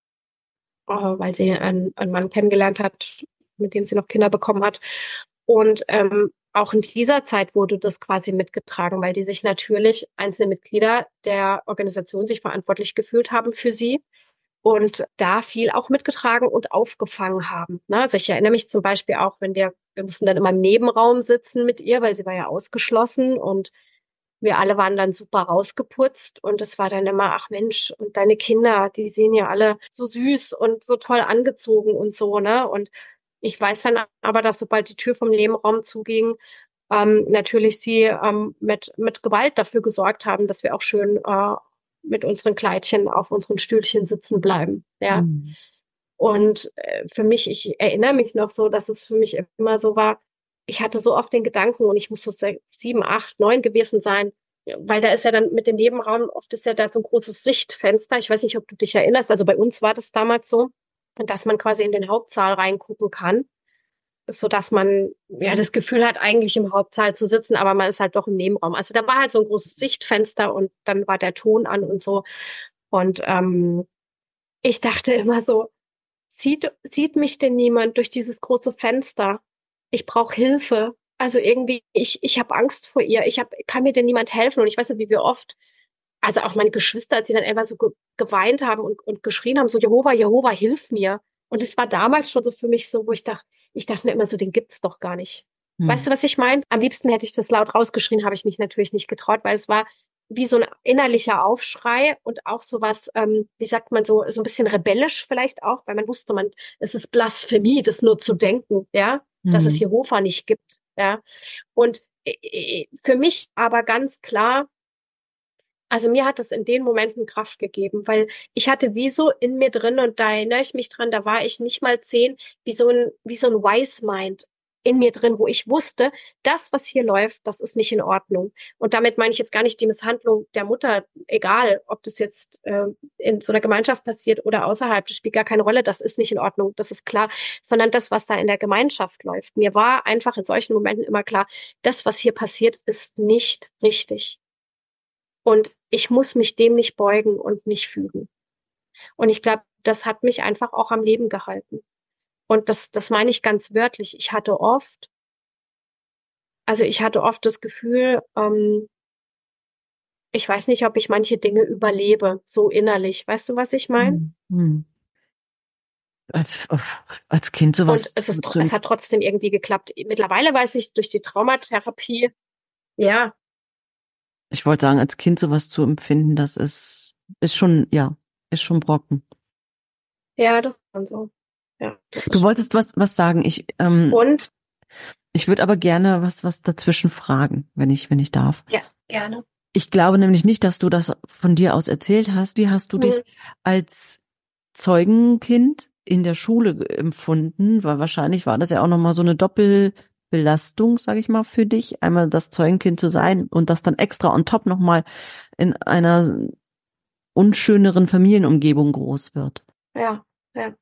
weil sie einen Mann kennengelernt hat, mit dem sie noch Kinder bekommen hat. Und auch in dieser Zeit wurde das quasi mitgetragen, weil die sich natürlich einzelne Mitglieder der Organisation sich verantwortlich gefühlt haben für sie und da viel auch mitgetragen und aufgefangen haben. Ne? Also ich erinnere mich zum Beispiel auch, wir mussten dann immer im Nebenraum sitzen mit ihr, weil sie war ja ausgeschlossen und wir alle waren dann super rausgeputzt und es war dann immer, ach Mensch, und deine Kinder, die sehen ja alle so süß und so toll angezogen und so, ne? Und ich weiß dann aber, dass sobald die Tür vom Nebenraum zuging, natürlich sie mit Gewalt dafür gesorgt haben, dass wir auch schön mit unseren Kleidchen auf unseren Stühlchen sitzen bleiben. Ja.
Hm.
Und für mich, ich erinnere mich noch so, dass es für mich immer so war, ich hatte so oft den Gedanken und ich muss so 7, 8, 9 gewesen sein, weil da ist ja dann mit dem Nebenraum, oft ist ja da so ein großes Sichtfenster. Ich weiß nicht, ob du dich erinnerst. Also bei uns war das damals so, dass man quasi in den Hauptsaal reingucken kann, so dass man ja das Gefühl hat, eigentlich im Hauptsaal zu sitzen, aber man ist halt doch im Nebenraum. Also da war halt so ein großes Sichtfenster und dann war der Ton an und so. Und ich dachte immer so, sieht mich denn niemand durch dieses große Fenster? Ich brauche Hilfe. Also irgendwie, ich habe Angst vor ihr. Kann mir denn niemand helfen? Und ich weiß nicht, wie wir oft, also auch meine Geschwister, als sie dann einfach so geweint haben und geschrien haben, so Jehova, Jehova, hilf mir. Und es war damals schon so für mich so, wo ich dachte mir immer so, den gibt's doch gar nicht. Weißt
Hm.
du, was ich meine? Am liebsten hätte ich das laut rausgeschrien, habe ich mich natürlich nicht getraut, weil es war wie so ein innerlicher Aufschrei und auch sowas, wie sagt man so ein bisschen rebellisch vielleicht auch, weil man wusste, es ist Blasphemie, das nur zu denken, ja, dass es
Hm.
Jehova nicht gibt, ja. Und für mich aber ganz klar, also mir hat es in den Momenten Kraft gegeben, weil ich hatte wie so in mir drin, und da erinnere ich mich dran, da war ich nicht mal 10, wie so ein Wise Mind in mir drin, wo ich wusste, das, was hier läuft, das ist nicht in Ordnung. Und damit meine ich jetzt gar nicht die Misshandlung der Mutter, egal, ob das jetzt in so einer Gemeinschaft passiert oder außerhalb, das spielt gar keine Rolle, das ist nicht in Ordnung, das ist klar, sondern das, was da in der Gemeinschaft läuft. Mir war einfach in solchen Momenten immer klar, das, was hier passiert, ist nicht richtig. Und ich muss mich dem nicht beugen und nicht fügen. Und ich glaube, das hat mich einfach auch am Leben gehalten. Und das meine ich ganz wörtlich. Ich hatte oft das Gefühl, ich weiß nicht, ob ich manche Dinge überlebe, so innerlich. Weißt du, was ich meine?
Hm. Hm. Als, als Kind
Und
sowas
es hat trotzdem irgendwie geklappt. Mittlerweile weiß ich durch die Traumatherapie, ja,
ich wollte sagen, als Kind sowas zu empfinden, ist schon, ja, ist schon Brocken.
ja, das ist dann so. Ja,
Du
das
wolltest was sagen.
und
Ich würde aber gerne was dazwischen fragen, wenn ich darf.
ja, gerne.
Ich glaube nämlich nicht, dass du das von dir aus erzählt hast. Wie hast du
Hm.
dich als Zeugenkind in der Schule empfunden? Weil wahrscheinlich war das ja auch nochmal so eine Doppelbelastung, sage ich mal, für dich. Einmal das Zeugenkind zu sein und das dann extra on top nochmal in einer unschöneren Familienumgebung groß wird.
Ja, ja.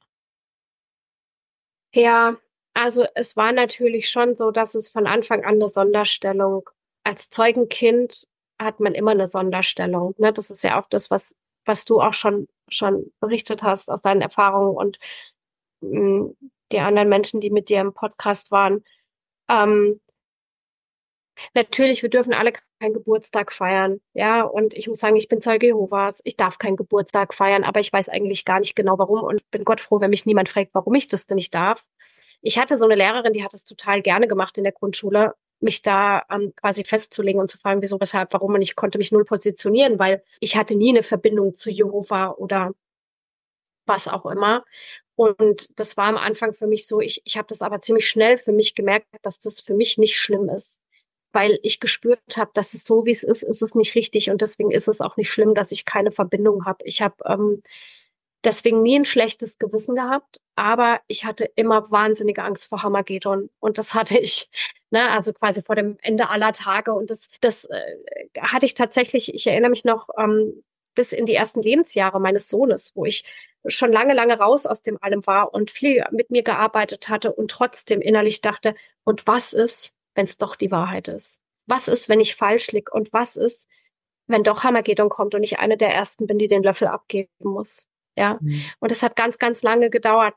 Ja, also es war natürlich schon so, dass es von Anfang an eine Sonderstellung, als Zeugenkind hat man immer eine Sonderstellung. Ne? Das ist ja auch das, was du auch schon berichtet hast aus deinen Erfahrungen und mh, die anderen Menschen, die mit dir im Podcast waren. Ähm, Natürlich, wir dürfen alle keinen Geburtstag feiern. Ja, und ich muss sagen, ich bin Zeuge Jehovas. Ich darf keinen Geburtstag feiern, aber ich weiß eigentlich gar nicht genau warum und bin Gott froh, wenn mich niemand fragt, warum ich das denn nicht darf. Ich hatte so eine Lehrerin, die hat es total gerne gemacht in der Grundschule, mich da quasi festzulegen und zu fragen, wieso, weshalb, warum. Und ich konnte mich null positionieren, weil ich hatte nie eine Verbindung zu Jehova oder was auch immer. Und das war am Anfang für mich so, ich habe das aber ziemlich schnell für mich gemerkt, dass das für mich nicht schlimm ist, weil ich gespürt habe, dass es so, wie es ist es nicht richtig und deswegen ist es auch nicht schlimm, dass ich keine Verbindung habe. Ich habe deswegen nie ein schlechtes Gewissen gehabt, aber ich hatte immer wahnsinnige Angst vor Hamagedon und das hatte ich, ne, also quasi vor dem Ende aller Tage und das hatte ich tatsächlich, ich erinnere mich noch bis in die ersten Lebensjahre meines Sohnes, wo ich schon lange, lange raus aus dem allem war und viel mit mir gearbeitet hatte und trotzdem innerlich dachte, und was ist, wenn es doch die Wahrheit ist? Was ist, wenn ich falsch lieg? Und was ist, wenn doch Hamagedon kommt und ich eine der Ersten bin, die den Löffel abgeben muss? Ja,
Mhm.
und es hat ganz, ganz lange gedauert,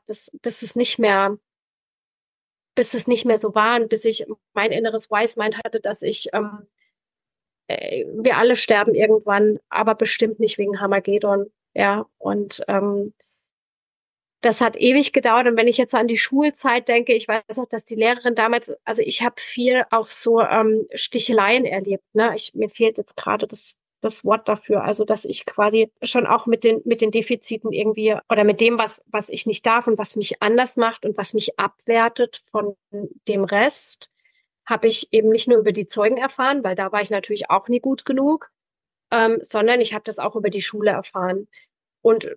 bis es nicht mehr so war und bis ich mein inneres Wise Mind hatte, dass wir alle sterben irgendwann, aber bestimmt nicht wegen Hamagedon. Ja, und das hat ewig gedauert. Und wenn ich jetzt so an die Schulzeit denke, ich weiß noch, dass die Lehrerin damals, also ich habe viel auf so Sticheleien erlebt. Ne? Mir fehlt jetzt gerade das Wort dafür. Also, dass ich quasi schon auch mit den Defiziten irgendwie oder mit dem, was ich nicht darf und was mich anders macht und was mich abwertet von dem Rest, habe ich eben nicht nur über die Zeugen erfahren, weil da war ich natürlich auch nie gut genug, sondern ich habe das auch über die Schule erfahren. Und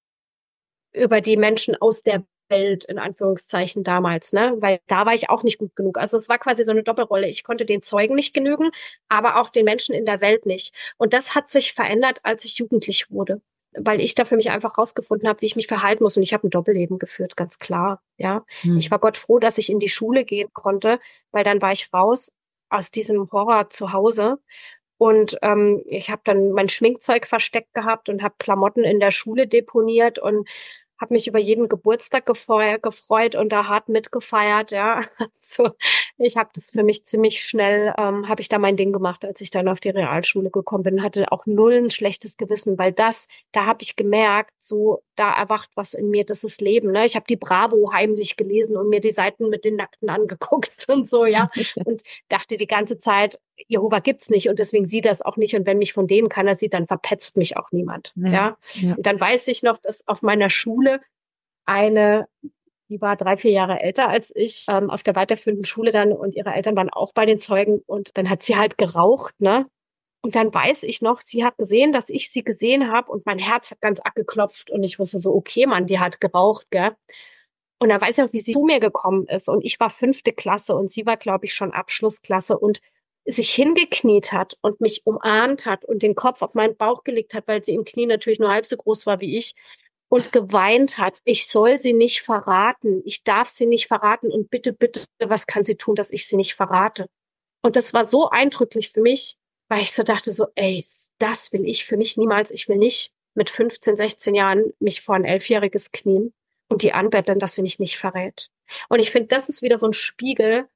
über die Menschen aus der Welt, in Anführungszeichen damals, ne? Weil da war ich auch nicht gut genug. Also es war quasi so eine Doppelrolle. Ich konnte den Zeugen nicht genügen, aber auch den Menschen in der Welt nicht. Und das hat sich verändert, als ich jugendlich wurde, weil ich da für mich einfach rausgefunden habe, wie ich mich verhalten muss. Und ich habe ein Doppelleben geführt, ganz klar. Ja, ich
Mhm.
war Gott froh, dass ich in die Schule gehen konnte, weil dann war ich raus aus diesem Horror zu Hause. Und ich habe dann mein Schminkzeug versteckt gehabt und habe Klamotten in der Schule deponiert und habe mich über jeden Geburtstag gefreut und da hart mitgefeiert, ja. Also ich habe das für mich ziemlich schnell, habe ich da mein Ding gemacht, als ich dann auf die Realschule gekommen bin, hatte auch null ein schlechtes Gewissen, weil da habe ich gemerkt, so, da erwacht was in mir, das ist Leben, ne? Ich habe die Bravo heimlich gelesen und mir die Seiten mit den Nackten angeguckt und so, ja. Und dachte die ganze Zeit, Jehova gibt's nicht und deswegen sieht das auch nicht. Und wenn mich von denen keiner sieht, dann verpetzt mich auch niemand.
Ja,
Ja.
ja.
Und dann weiß ich noch, dass auf meiner Schule eine, die war 3, 4 Jahre älter als ich, auf der weiterführenden Schule dann und ihre Eltern waren auch bei den Zeugen und dann hat sie halt geraucht, ne? Und dann weiß ich noch, sie hat gesehen, dass ich sie gesehen habe und mein Herz hat ganz abgeklopft und ich wusste so, okay, Mann, die hat geraucht, gell? Und dann weiß ich auch, wie sie zu mir gekommen ist. Und ich war 5. Klasse und sie war, glaube ich, schon Abschlussklasse und sich hingekniet hat und mich umarmt hat und den Kopf auf meinen Bauch gelegt hat, weil sie im Knie natürlich nur halb so groß war wie ich und geweint hat. Ich soll sie nicht verraten. Ich darf sie nicht verraten. Und bitte, bitte, was kann sie tun, dass ich sie nicht verrate? Und das war so eindrücklich für mich, weil ich so dachte, so, ey, das will ich für mich niemals. Ich will nicht mit 15, 16 Jahren mich vor ein 11-jähriges knien und die anbetteln, dass sie mich nicht verrät. Und ich finde, das ist wieder so ein Spiegel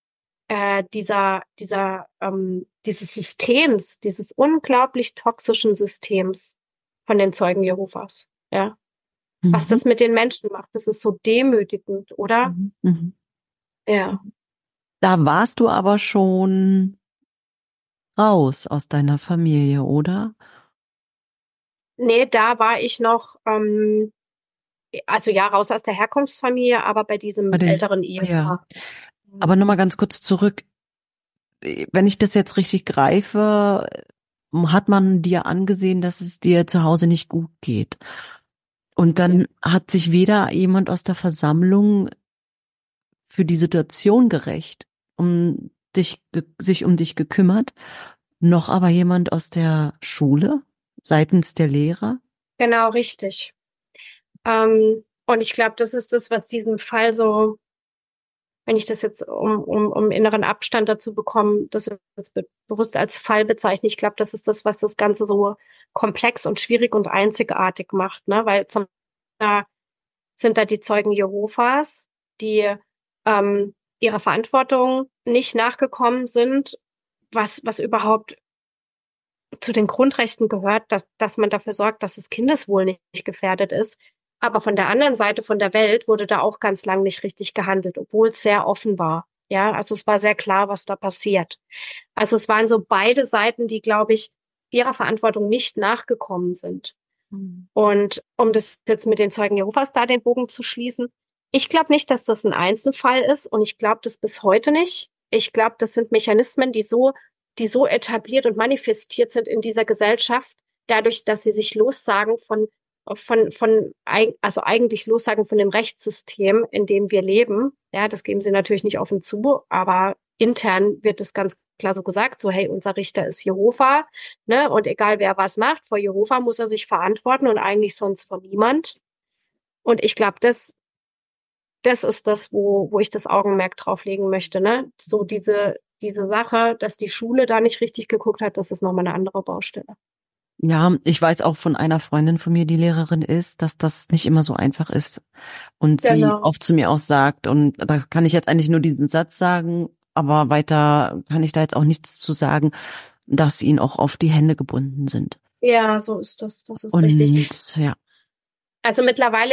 dieses Systems, dieses unglaublich toxischen Systems von den Zeugen Jehovas. Ja, was
Mhm.
das mit den Menschen macht, das ist so demütigend, oder?
Mhm. Mhm.
Ja.
Da warst du aber schon raus aus deiner Familie, oder?
Nee, da war ich noch, also ja, raus aus der Herkunftsfamilie, aber bei
Bei
diesem
den,
älteren
ja.
Ehepaar.
Aber nochmal ganz kurz zurück. Wenn ich das jetzt richtig greife, hat man dir angesehen, dass es dir zu Hause nicht gut geht. Und
Ja.
dann hat sich weder jemand aus der Versammlung für die Situation gerecht, sich um dich gekümmert, noch aber jemand aus der Schule, seitens der Lehrer.
Genau, richtig. Und ich glaube, das ist das, was diesen Fall so, wenn ich das jetzt um inneren Abstand dazu bekomme, das jetzt bewusst als Fall bezeichne, ich glaube, das ist das, was das Ganze so komplex und schwierig und einzigartig macht, ne? Weil da sind da die Zeugen Jehovas, die ihrer Verantwortung nicht nachgekommen sind, was überhaupt zu den Grundrechten gehört, dass man dafür sorgt, dass das Kindeswohl nicht gefährdet ist. Aber von der anderen Seite, von der Welt, wurde da auch ganz lang nicht richtig gehandelt, obwohl es sehr offen war. Ja, also es war sehr klar, was da passiert. Also es waren so beide Seiten, die, glaube ich, ihrer Verantwortung nicht nachgekommen sind.
Mhm.
Und um das jetzt mit den Zeugen Jehovas da den Bogen zu schließen, ich glaube nicht, dass das ein Einzelfall ist und ich glaube das bis heute nicht. Ich glaube, das sind Mechanismen, die so etabliert und manifestiert sind in dieser Gesellschaft, dadurch, dass sie sich lossagen also eigentlich lossagen von dem Rechtssystem, in dem wir leben. Ja, das geben sie natürlich nicht offen zu, aber intern wird es ganz klar so gesagt, so, hey, unser Richter ist Jehova, ne, und egal wer was macht, vor Jehova muss er sich verantworten und eigentlich sonst vor niemand. Und ich glaube, das ist das, wo ich das Augenmerk drauf legen möchte, ne? So diese Sache, dass die Schule da nicht richtig geguckt hat, das ist nochmal eine andere Baustelle.
Ja, ich weiß auch von einer Freundin von mir, die Lehrerin ist, dass das nicht immer so einfach ist. Und sie
Genau.
oft zu mir auch sagt, und da kann ich jetzt eigentlich nur diesen Satz sagen, aber weiter kann ich da jetzt auch nichts zu sagen, dass ihnen auch oft die Hände gebunden sind.
Ja, so ist das. Das ist richtig.
Und ja.
Also mittlerweile,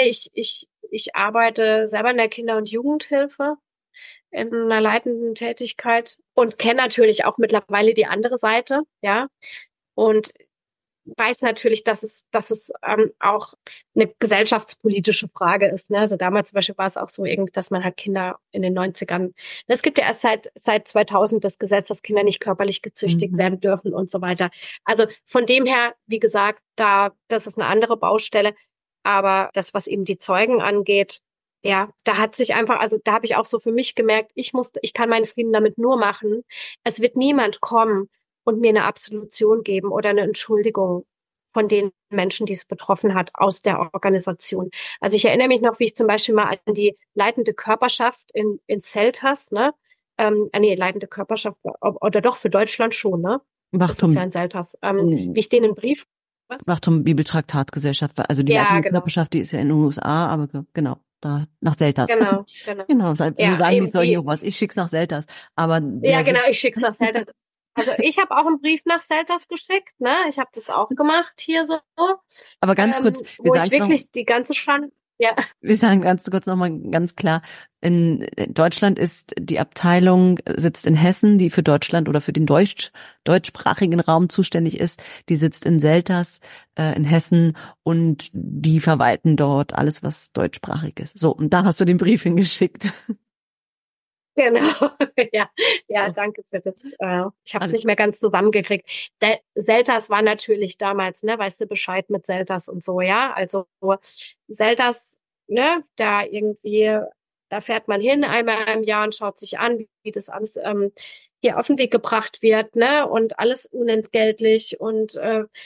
ich arbeite selber in der Kinder- und Jugendhilfe in einer leitenden Tätigkeit und kenne natürlich auch mittlerweile die andere Seite, ja. Und weiß natürlich, dass es auch eine gesellschaftspolitische Frage ist. Ne? Also damals zum Beispiel war es auch so irgendwie, dass man halt Kinder in den 90ern, es gibt ja erst seit 2000 das Gesetz, dass Kinder nicht körperlich gezüchtigt
Mhm.
werden dürfen und so weiter. Also von dem her, wie gesagt, das ist eine andere Baustelle. Aber das, was eben die Zeugen angeht, ja, da hat sich einfach, also da habe ich auch so für mich gemerkt, ich kann meinen Frieden damit nur machen. Es wird niemand kommen und mir eine Absolution geben oder eine Entschuldigung von den Menschen, die es betroffen hat, aus der Organisation. Also ich erinnere mich noch, wie ich zum Beispiel mal an die leitende Körperschaft in Selters, ne? Nee, leitende Körperschaft, oder doch für Deutschland schon, ne? Das ist ja
Wachtum,
in Selters.
in
Wie ich denen einen Brief, was?
Wachtum Bibeltraktatgesellschaft, also die
Ja,
leitende
genau,
Körperschaft, die ist ja in den USA, aber genau, da nach Selters.
genau.
Genau, so
Ja,
sagen die
eben
Zeugen
die,
Jehovas, ich schick's nach Selters. Aber
ja,
der
genau,
Sitz,
ich schick's nach Selters. Also ich habe auch einen Brief nach Selters geschickt, ne? Ich habe das auch gemacht hier so,
aber ganz kurz,
wo ich wirklich die ganze Schande, ja,
wir sagen ganz kurz nochmal ganz klar, in Deutschland ist die Abteilung, sitzt in Hessen, die für Deutschland oder für den deutschsprachigen Raum zuständig ist. Die sitzt in Selters, in Hessen, und die verwalten dort alles, was deutschsprachig ist. So, und da hast du den Brief hingeschickt.
genau, ja, ja,
So,
danke für das. Ich habe es
alles
nicht
gut.
mehr ganz zusammengekriegt. Selters war natürlich damals, ne, weißt du Bescheid mit Selters und so, ja. Also Selters, ne, da fährt man hin einmal im Jahr und schaut sich an, wie das alles hier auf den Weg gebracht wird, ne, und alles unentgeltlich und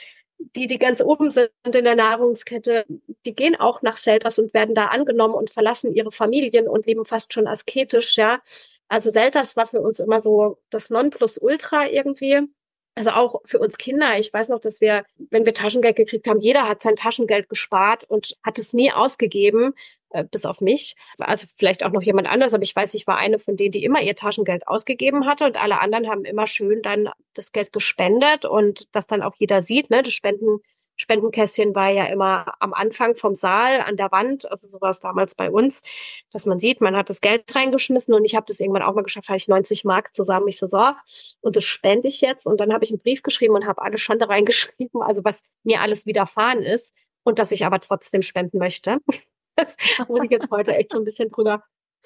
die ganz oben sind in der Nahrungskette, die gehen auch nach Selters und werden da angenommen und verlassen ihre Familien und leben fast schon asketisch, ja. Also Selters war für uns immer so das Nonplusultra irgendwie. Also auch für uns Kinder. Ich weiß noch, dass wenn wir Taschengeld gekriegt haben, jeder hat sein Taschengeld gespart und hat es nie ausgegeben, bis auf mich. Also vielleicht auch noch jemand anderes, aber ich weiß, ich war eine von denen, die immer ihr Taschengeld ausgegeben hatte und alle anderen haben immer schön dann das Geld gespendet und das dann auch jeder sieht, ne? Spendenkästchen war ja immer am Anfang vom Saal an der Wand, also so war es damals bei uns, dass man sieht, man hat das Geld reingeschmissen und ich habe das irgendwann auch mal geschafft, hatte ich 90 Mark zusammen. Ich so, und das spende ich jetzt. Und dann habe ich einen Brief geschrieben und habe alle Schande reingeschrieben, also was mir alles widerfahren ist und dass ich aber trotzdem spenden möchte. Das muss ich jetzt heute echt so ein bisschen drüber,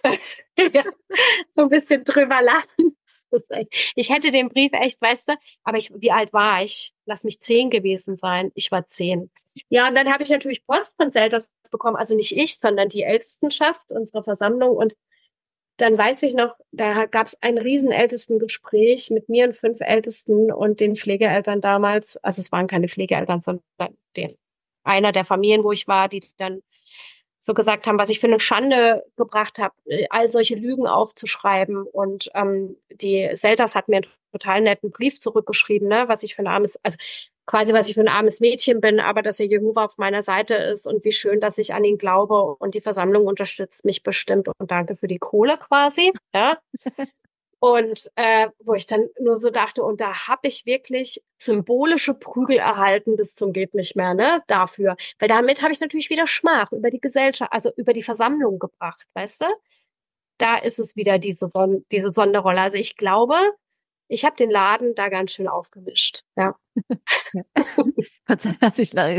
ja, so ein bisschen drüber lachen. Ich hätte den Brief echt, weißt du, aber wie alt war ich? Lass mich 10 gewesen sein. Ich war 10. Ja, und dann habe ich natürlich Post von Selters bekommen, also nicht ich, sondern die Ältestenschaft unserer Versammlung. Und dann weiß ich noch, da gab es ein Riesenältestengespräch mit mir und 5 Ältesten und den Pflegeeltern damals. Also es waren keine Pflegeeltern, sondern einer der Familien, wo ich war, die dann so gesagt haben, was ich für eine Schande gebracht habe, all solche Lügen aufzuschreiben. Und die Selters hat mir einen total netten Brief zurückgeschrieben, ne, was ich für ein armes, also quasi was ich für ein armes Mädchen bin, aber dass er Jehova auf meiner Seite ist und wie schön, dass ich an ihn glaube und die Versammlung unterstützt mich bestimmt und danke für die Kohle quasi. Ja. Und wo ich dann nur so dachte, und da habe ich wirklich symbolische Prügel erhalten bis zum geht nicht mehr, ne, dafür. Weil damit habe ich natürlich wieder Schmach über die Gesellschaft, also über die Versammlung gebracht, weißt du? Da ist es wieder diese Sonderrolle. Also Ich habe den Laden da ganz schön aufgemischt. Ja.
Ja. Verzeih, dass ich lache.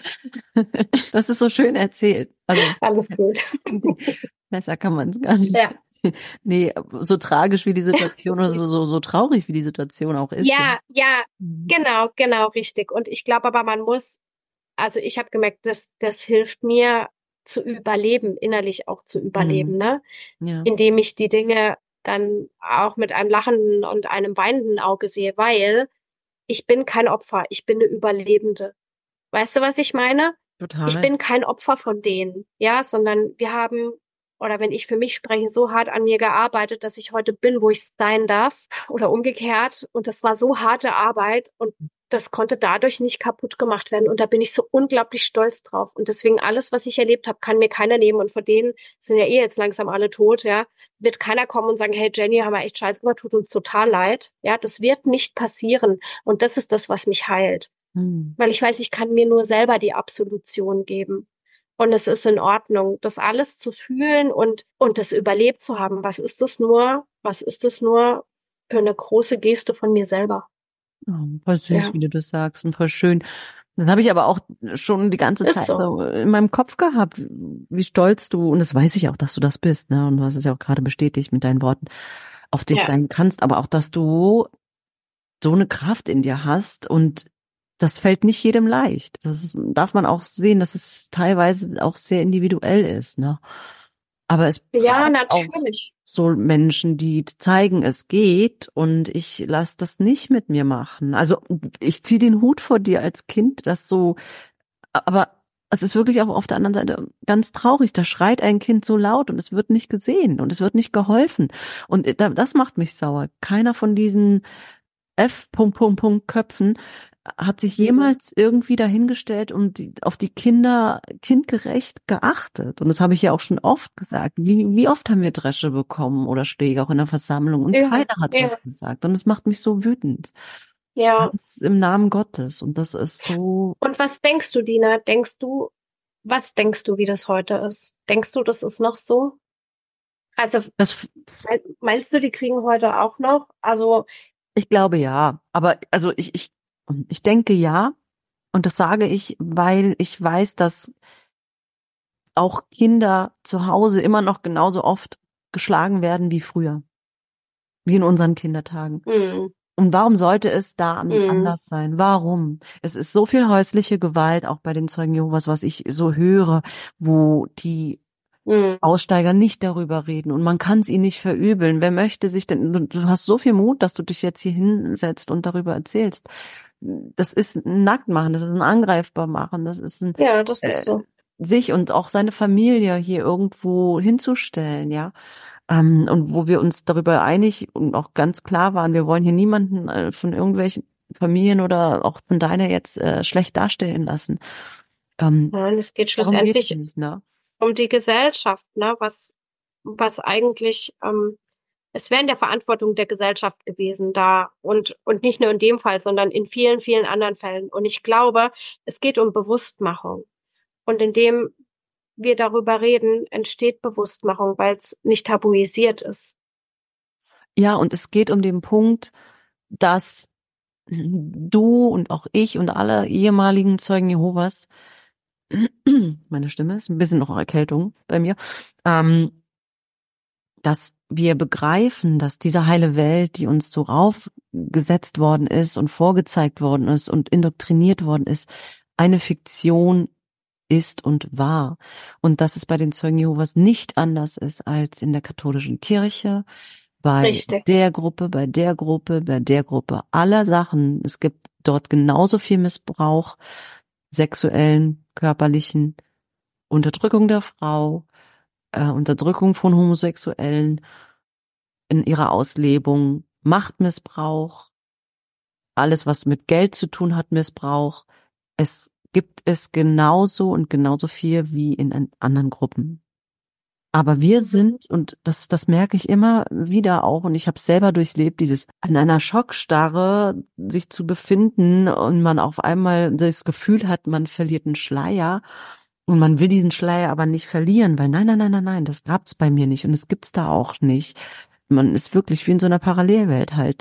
Du hast es so schön erzählt. Also,
Alles gut.
besser kann man es gar nicht.
Ja.
Nee, so tragisch wie die Situation oder so traurig wie die Situation auch ist. Ja.
Ja, ja,
Mhm.
genau, richtig. Und ich glaube aber, also ich habe gemerkt, das hilft mir zu überleben, innerlich auch zu überleben,
Mhm.
ne?
Ja,
Indem ich die Dinge dann auch mit einem lachenden und einem weinenden Auge sehe, weil ich bin kein Opfer, ich bin eine Überlebende. Weißt du, was ich meine? Ich
total.
bin kein Opfer von denen, ja, sondern wir haben, oder wenn ich für mich spreche, so hart an mir gearbeitet, dass ich heute bin, wo ich sein darf, oder umgekehrt. Und das war so harte Arbeit und das konnte dadurch nicht kaputt gemacht werden. Und da bin ich so unglaublich stolz drauf. Und deswegen alles, was ich erlebt habe, kann mir keiner nehmen. Und von denen sind ja eh jetzt langsam alle tot, ja. Wird keiner kommen und sagen, hey Jenny, haben wir echt scheiße gemacht, tut uns total leid. Ja, das wird nicht passieren. Und das ist das, was mich heilt.
Mhm.
Weil ich weiß, ich kann mir nur selber die Absolution geben. Und es ist in Ordnung, das alles zu fühlen und das überlebt zu haben. Was ist das nur für eine große Geste von mir selber?
Oh, voll süß,
Ja,
wie du das sagst und voll schön. Das habe ich aber auch schon die ganze
ist
Zeit
so.
so in meinem Kopf gehabt, wie stolz du, und das weiß ich auch, dass du das bist, ne? Und du hast es ja auch gerade bestätigt mit deinen Worten, auf dich
Ja.
sein kannst, aber auch, dass du so eine Kraft in dir hast, und das fällt nicht jedem leicht. Darf man auch sehen, dass es teilweise auch sehr individuell ist, ne? Aber es
Ja,
braucht auch
natürlich.
so Menschen, die zeigen, es geht, und ich lasse das nicht mit mir machen. Also ich ziehe den Hut vor dir als Kind, das so, aber es ist wirklich auch auf der anderen Seite ganz traurig. Da schreit ein Kind so laut und es wird nicht gesehen und es wird nicht geholfen. Und das macht mich sauer. Keiner von diesen F. Köpfen hat sich
Mhm.
jemals irgendwie dahingestellt und auf die Kinder kindgerecht geachtet. Und das habe ich ja auch schon oft gesagt. Wie oft haben wir Dresche bekommen oder Schläge auch in der Versammlung, und
Ja,
keiner hat
ja,
was gesagt. Und es macht mich so wütend.
ja.
Alles im Namen Gottes. Und das ist so,
Und was denkst du, Dina? Was denkst du, wie das heute ist? Denkst du, das ist noch so? Also,
das,
meinst du, die kriegen heute auch noch? Also,
ich glaube ja. Aber also ich denke ja. Und das sage ich, weil ich weiß, dass auch Kinder zu Hause immer noch genauso oft geschlagen werden wie früher, wie in unseren Kindertagen.
mm,
Und warum sollte es da
mm,
anders sein? Warum? Es ist so viel häusliche Gewalt, auch bei den Zeugen Jehovas, was ich so höre, wo die
mm.
Aussteiger nicht darüber reden, und man kann es ihnen nicht verübeln. Wer möchte sich denn, du hast so viel Mut, dass du dich jetzt hier hinsetzt und darüber erzählst. Das ist ein Nacktmachen, das ist ein Angreifbar machen, das ist ein
Ja, das ist
äh,
so.
sich und auch seine Familie hier irgendwo hinzustellen, ja. Und wo wir uns darüber einig und auch ganz klar waren, wir wollen hier niemanden von irgendwelchen Familien oder auch von deiner jetzt schlecht dastehen lassen.
Nein, es geht
Darum geht's
schlussendlich
nicht, ne?
um die Gesellschaft, ne? Was eigentlich, es wäre in der Verantwortung der Gesellschaft gewesen da und nicht nur in dem Fall, sondern in vielen, vielen anderen Fällen. Und ich glaube, es geht um Bewusstmachung. Und indem wir darüber reden, entsteht Bewusstmachung, weil es nicht tabuisiert ist.
Ja, und es geht um den Punkt, dass du und auch ich und alle ehemaligen Zeugen Jehovas, meine Stimme ist ein bisschen noch Erkältung bei mir, ähm, dass wir begreifen, dass diese heile Welt, die uns so raufgesetzt worden ist und vorgezeigt worden ist und indoktriniert worden ist, eine Fiktion ist und war. Und dass es bei den Zeugen Jehovas nicht anders ist als in der katholischen Kirche, bei
Richtig.
der Gruppe, bei der Gruppe, bei der Gruppe, aller Sachen. Es gibt dort genauso viel Missbrauch, sexuellen, körperlichen, Unterdrückung der Frau, Unterdrückung von Homosexuellen in ihrer Auslebung, Machtmissbrauch, alles, was mit Geld zu tun hat, Missbrauch. Es gibt es genauso und genauso viel wie in anderen Gruppen. Aber wir
Mhm.
sind, und das merke ich immer wieder auch, und ich habe es selber durchlebt, dieses in einer Schockstarre sich zu befinden und man auf einmal das Gefühl hat, man verliert einen Schleier, und man will diesen Schleier aber nicht verlieren, weil nein, das gab's bei mir nicht und es gibt's da auch nicht. Man ist wirklich wie in so einer Parallelwelt halt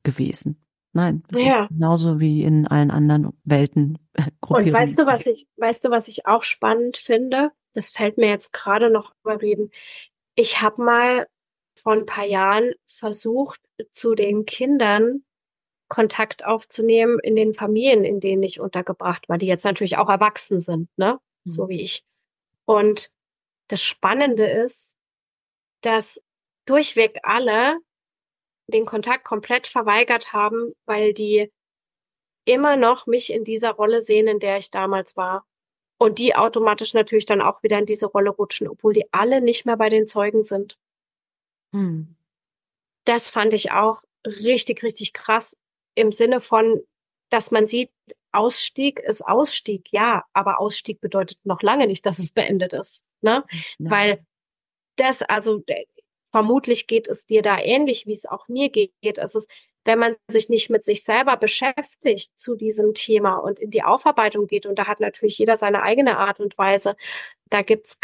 gewesen. Nein, das ist
Ja.
genauso wie in allen anderen Welten,
Und
Gruppierungen.
weißt du, was ich auch spannend finde? Das fällt mir jetzt gerade noch überreden. Ich habe mal vor ein paar Jahren versucht, zu den Kindern Kontakt aufzunehmen in den Familien, in denen ich untergebracht war, die jetzt natürlich auch erwachsen sind, ne? So
Mhm.
wie ich. Und das Spannende ist, dass durchweg alle den Kontakt komplett verweigert haben, weil die immer noch mich in dieser Rolle sehen, in der ich damals war. Und die automatisch natürlich dann auch wieder in diese Rolle rutschen, obwohl die alle nicht mehr bei den Zeugen sind.
Hm.
Das fand ich auch richtig, richtig krass im Sinne von, dass man sieht, Ausstieg ist Ausstieg, ja, aber Ausstieg bedeutet noch lange nicht, dass es beendet ist, ne?
Ja.
Weil also vermutlich geht es dir da ähnlich, wie es auch mir geht. Es ist, wenn man sich nicht mit sich selber beschäftigt zu diesem Thema und in die Aufarbeitung geht, und da hat natürlich jeder seine eigene Art und Weise, da gibt's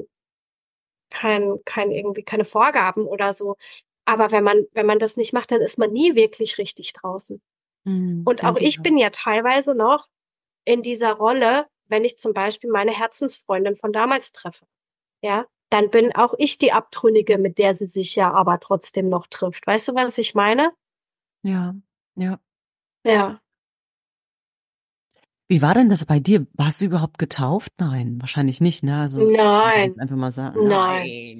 irgendwie keine Vorgaben oder so. Aber wenn man das nicht macht, dann ist man nie wirklich richtig draußen. Und auch
Denke ich
ich
auch.
bin ja teilweise noch in dieser Rolle, wenn ich zum Beispiel meine Herzensfreundin von damals treffe. Ja, dann bin auch ich die Abtrünnige, mit der sie sich ja aber trotzdem noch trifft. Weißt du, was ich meine?
Ja, ja.
Ja.
Wie war denn das bei dir? Warst du überhaupt getauft? Nein, wahrscheinlich nicht, ne? Also, ich jetzt
Nein,
einfach mal sagen,
nein.
nein.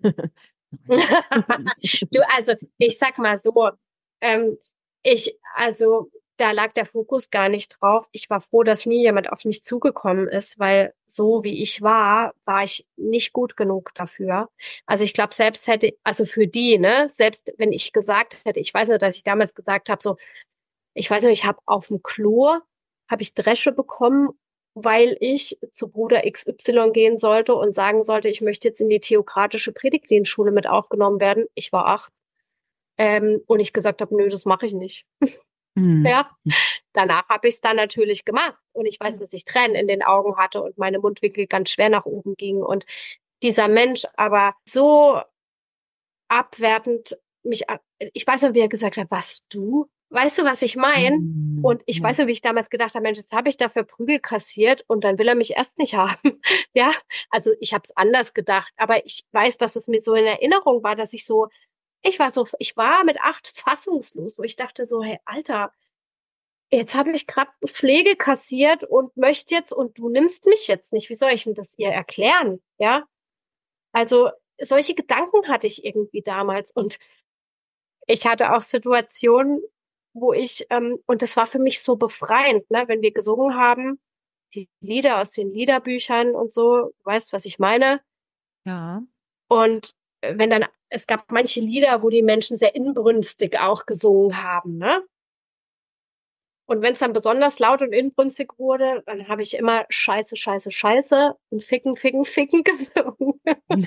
Du, also, ich sag mal so, ähm, also, da lag der Fokus gar nicht drauf. Ich war froh, dass nie jemand auf mich zugekommen ist, weil so wie ich war ich nicht gut genug dafür. Also ich glaube, also für die, ne, selbst wenn ich gesagt hätte, ich weiß nicht, dass ich damals gesagt habe, so, ich weiß nicht, ich habe auf dem Klo, habe ich Dresche bekommen, weil ich zu Bruder XY gehen sollte und sagen sollte, ich möchte jetzt in die theokratische Predigtdienstschule mit aufgenommen werden. Ich war 8. Und ich gesagt habe, nö, das mache ich nicht.
Hm.
Ja, danach habe ich es dann natürlich gemacht. Und ich weiß, dass ich Tränen in den Augen hatte und meine Mundwinkel ganz schwer nach oben gingen. Und dieser Mensch aber so abwertend ich weiß noch, wie er gesagt hat, was du? Weißt du, was ich meine?
Hm.
Und ich
Ja.
weiß noch, wie ich damals gedacht habe, Mensch, jetzt habe ich dafür Prügel kassiert und dann will er mich erst nicht haben. Ja, also ich habe es anders gedacht, aber ich weiß, dass es mir so in Erinnerung war, dass ich war mit 8 fassungslos, wo ich dachte so, hey, Alter, jetzt habe ich gerade Schläge kassiert und möchte jetzt und du nimmst mich jetzt nicht. Wie soll ich denn das ihr erklären? Ja, also solche Gedanken hatte ich irgendwie damals und ich hatte auch Situationen, und das war für mich so befreiend, ne, wenn wir gesungen haben, die Lieder aus den Liederbüchern und so, du weißt, was ich meine.
Ja.
Und es gab manche Lieder, wo die Menschen sehr inbrünstig auch gesungen haben, ne? Und wenn es dann besonders laut und inbrünstig wurde, dann habe ich immer Scheiße, Scheiße, Scheiße und Ficken, Ficken, Ficken gesungen.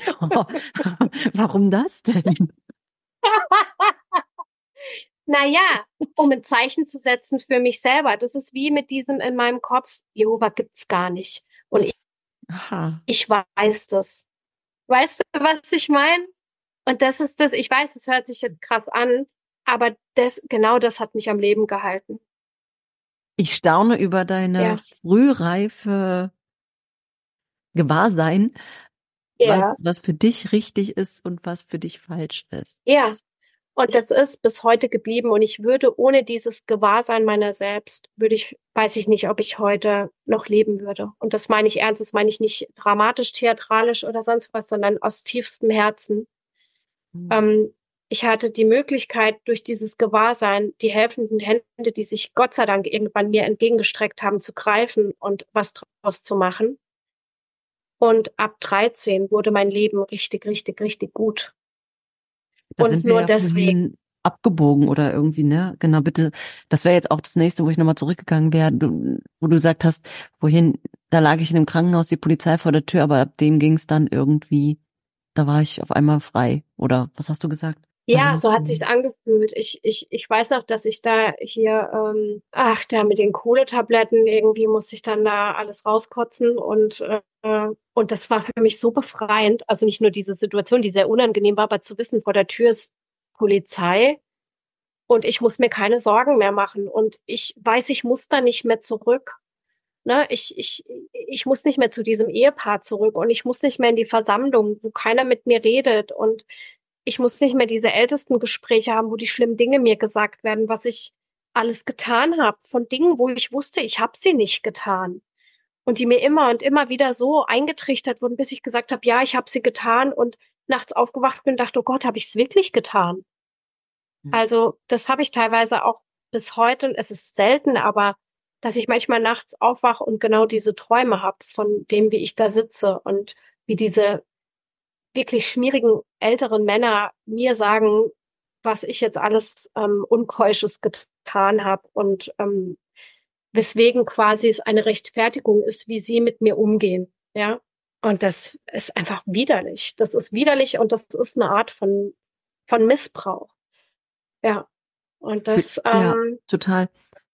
Warum das denn?
Naja, um ein Zeichen zu setzen für mich selber. Das ist wie mit diesem in meinem Kopf, Jehova gibt's gar nicht. Und
Aha.
ich weiß das. Weißt du, was ich meine? Und das ist das, ich weiß, es hört sich jetzt krass an, aber genau das hat mich am Leben gehalten.
Ich staune über deine
Ja.
frühreife Gewahrsein,
Ja.
was für dich richtig ist und was für dich falsch ist.
Ja. Und das ist bis heute geblieben. Und ich würde ohne dieses Gewahrsein meiner selbst, weiß ich nicht, ob ich heute noch leben würde. Und das meine ich ernst, das meine ich nicht dramatisch, theatralisch oder sonst was, sondern aus tiefstem Herzen.
Hm.
Ähm, Ich hatte die Möglichkeit, durch dieses Gewahrsein, die helfenden Hände, die sich Gott sei Dank irgendwann mir entgegengestreckt haben, zu greifen und was draus zu machen. Und ab 13 wurde mein Leben richtig, richtig, richtig gut.
Da
Und
sind wir
nur
ja
deswegen.
vorhin abgebogen oder irgendwie, ne? Genau, bitte. Das wäre jetzt auch das nächste, wo ich nochmal zurückgegangen wäre, wo du gesagt hast, wohin, da lag ich in dem Krankenhaus, die Polizei vor der Tür, aber ab dem ging es dann irgendwie, da war ich auf einmal frei. Oder was hast du gesagt?
Ja, so hat sich's angefühlt. Ich weiß noch, dass ich da hier, da mit den Kohletabletten irgendwie musste ich dann da alles rauskotzen und das war für mich so befreiend. Also nicht nur diese Situation, die sehr unangenehm war, aber zu wissen, vor der Tür ist Polizei und ich muss mir keine Sorgen mehr machen und ich weiß, ich muss da nicht mehr zurück. Ne? Ich muss nicht mehr zu diesem Ehepaar zurück und ich muss nicht mehr in die Versammlung, wo keiner mit mir redet und ich muss nicht mehr diese ältesten Gespräche haben, wo die schlimmen Dinge mir gesagt werden, was ich alles getan habe, von Dingen, wo ich wusste, ich habe sie nicht getan. Und die mir immer und immer wieder so eingetrichtert wurden, bis ich gesagt habe, ja, ich habe sie getan und nachts aufgewacht bin und dachte, oh Gott, habe ich es wirklich getan? Also das habe ich teilweise auch bis heute, und es ist selten, aber dass ich manchmal nachts aufwache und genau diese Träume habe von dem, wie ich da sitze und wie diese wirklich schmierigen älteren Männer mir sagen, was ich jetzt alles Unkeusches getan habe und weswegen quasi es eine Rechtfertigung ist, wie sie mit mir umgehen. Ja. Und das ist einfach widerlich. Das ist widerlich und das ist eine Art von Missbrauch. Ja. Und das,
Ja, total.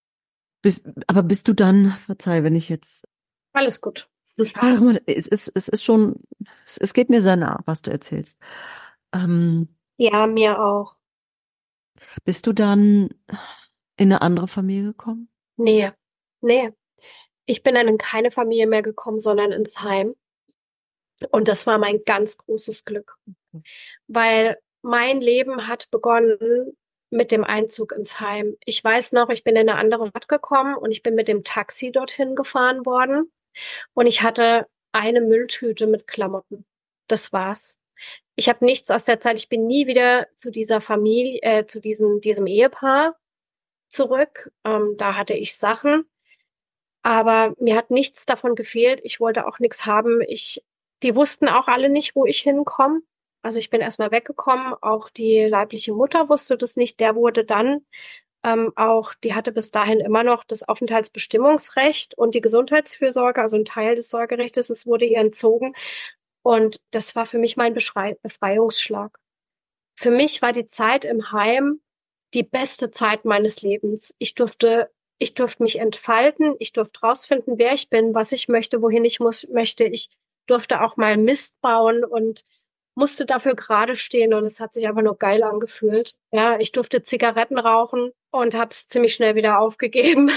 Aber bist du dann, verzeih, wenn ich jetzt,
alles gut.
ach, es ist schon, es geht mir sehr nah, was du erzählst. Ähm,
Ja, mir auch.
Bist du dann in eine andere Familie gekommen?
Nee, nee. Ich bin dann in keine Familie mehr gekommen, sondern ins Heim. Und das war mein ganz großes Glück, weil mein Leben hat begonnen mit dem Einzug ins Heim. Ich weiß noch, ich bin in eine andere Stadt gekommen und ich bin mit dem Taxi dorthin gefahren worden und ich hatte eine Mülltüte mit Klamotten. Das war's. Ich habe nichts aus der Zeit. Ich bin nie wieder zu dieser Familie, zu diesem Ehepaar zurück. Da hatte ich Sachen, aber mir hat nichts davon gefehlt. Ich wollte auch nichts haben. Die wussten auch alle nicht, wo ich hinkomme. Also ich bin erstmal weggekommen. Auch die leibliche Mutter wusste das nicht. Der wurde dann die hatte bis dahin immer noch das Aufenthaltsbestimmungsrecht und die Gesundheitsfürsorge, also ein Teil des Sorgerechtes. Es wurde ihr entzogen. Und das war für mich mein Befreiungsschlag. Für mich war die Zeit im Heim die beste Zeit meines Lebens. Ich durfte mich entfalten. Ich durfte rausfinden, wer ich bin, was ich möchte, wohin möchte. Ich durfte auch mal Mist bauen und musste dafür gerade stehen und es hat sich einfach nur geil angefühlt. Ja, ich durfte Zigaretten rauchen und habe es ziemlich schnell wieder aufgegeben.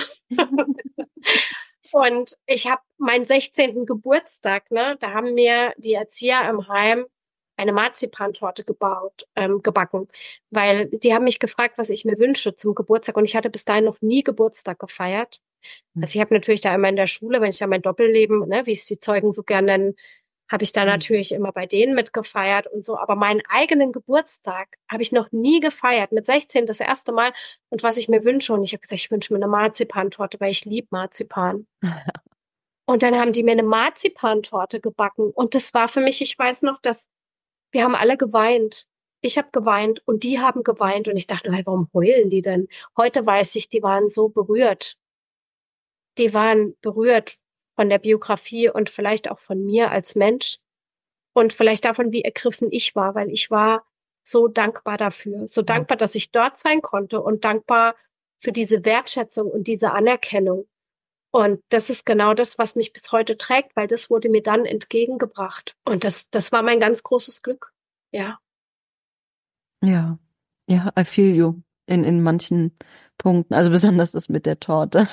Und ich habe meinen 16. Geburtstag, ne, da haben mir die Erzieher im Heim eine Marzipantorte gebacken, weil die haben mich gefragt, was ich mir wünsche zum Geburtstag und ich hatte bis dahin noch nie Geburtstag gefeiert. Also ich habe natürlich da immer in der Schule, wenn ich da mein Doppelleben, ne, wie es die Zeugen so gerne nennen, habe ich da natürlich immer bei denen mitgefeiert und so. Aber meinen eigenen Geburtstag habe ich noch nie gefeiert. Mit 16 das erste Mal. Und was ich mir wünsche, und ich habe gesagt, ich wünsche mir eine Marzipantorte, weil ich liebe Marzipan. Und dann haben die mir eine Marzipantorte gebacken. Und das war für mich, ich weiß noch, dass wir haben alle geweint. Ich habe geweint und die haben geweint. Und ich dachte, hey, warum heulen die denn? Heute weiß ich, die waren so berührt. Die waren berührt von der Biografie und vielleicht auch von mir als Mensch und vielleicht davon, wie ergriffen ich war, weil ich war so dankbar dafür, so dankbar, dass ich dort sein konnte und dankbar für diese Wertschätzung und diese Anerkennung. Und das ist genau das, was mich bis heute trägt, weil das wurde mir dann entgegengebracht. Und das war mein ganz großes Glück. Ja.
Ja, ja, I feel you in manchen Punkten, also besonders das mit der Torte.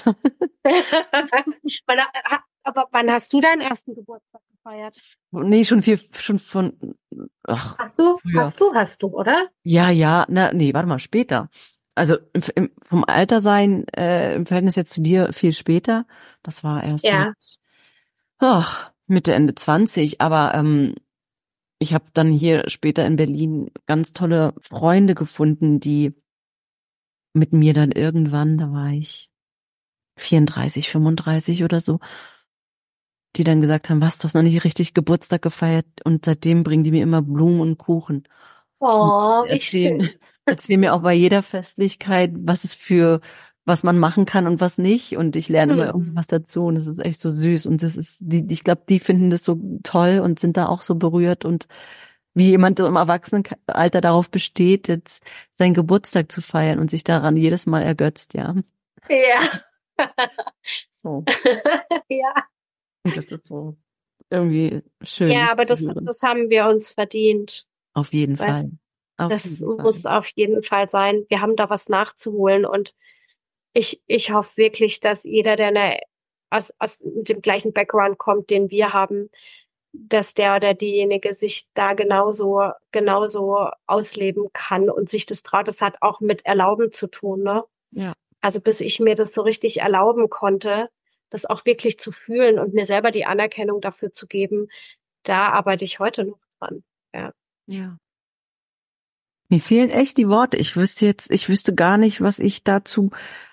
Aber wann hast du deinen ersten Geburtstag gefeiert?
Nee, schon von, ach, früher.
Hast du, oder?
Ja, nee, warte mal, später. Also vom Alter sein, im Verhältnis jetzt zu dir viel später. Das war erst
Ja.
Mitte, Ende 20, aber ich habe dann hier später in Berlin ganz tolle Freunde gefunden, die mit mir dann irgendwann, da war ich 34, 35 oder so, die dann gesagt haben, was, du hast noch nicht richtig Geburtstag gefeiert und seitdem bringen die mir immer Blumen und Kuchen. Und
Oh, wie schön.
erzählen mir auch bei jeder Festlichkeit, was man machen kann und was nicht. Und ich lerne immer
Hm.
irgendwas dazu und es ist echt so süß. Und ich glaube, die finden das so toll und sind da auch so berührt und wie jemand im Erwachsenenalter darauf besteht, jetzt seinen Geburtstag zu feiern und sich daran jedes Mal ergötzt, ja.
Ja.
So.
Ja.
Und das ist so irgendwie schön,
Ja,
das
aber
zu hören.
das haben wir uns verdient.
Auf jeden
Weißt,
Fall. Auf
Das
jeden Fall.
muss auf jeden Fall sein. Wir haben da was nachzuholen und ich hoffe wirklich, dass jeder, der aus dem gleichen Background kommt, den wir haben, dass der oder diejenige sich da genauso ausleben kann und sich das traut. Das hat auch mit Erlauben zu tun, ne?
Ja.
Also bis ich mir das so richtig erlauben konnte, das auch wirklich zu fühlen und mir selber die Anerkennung dafür zu geben, da arbeite ich heute noch dran. Ja.
Ja. Mir fehlen echt die Worte. Ich wüsste gar nicht, was ich dazu.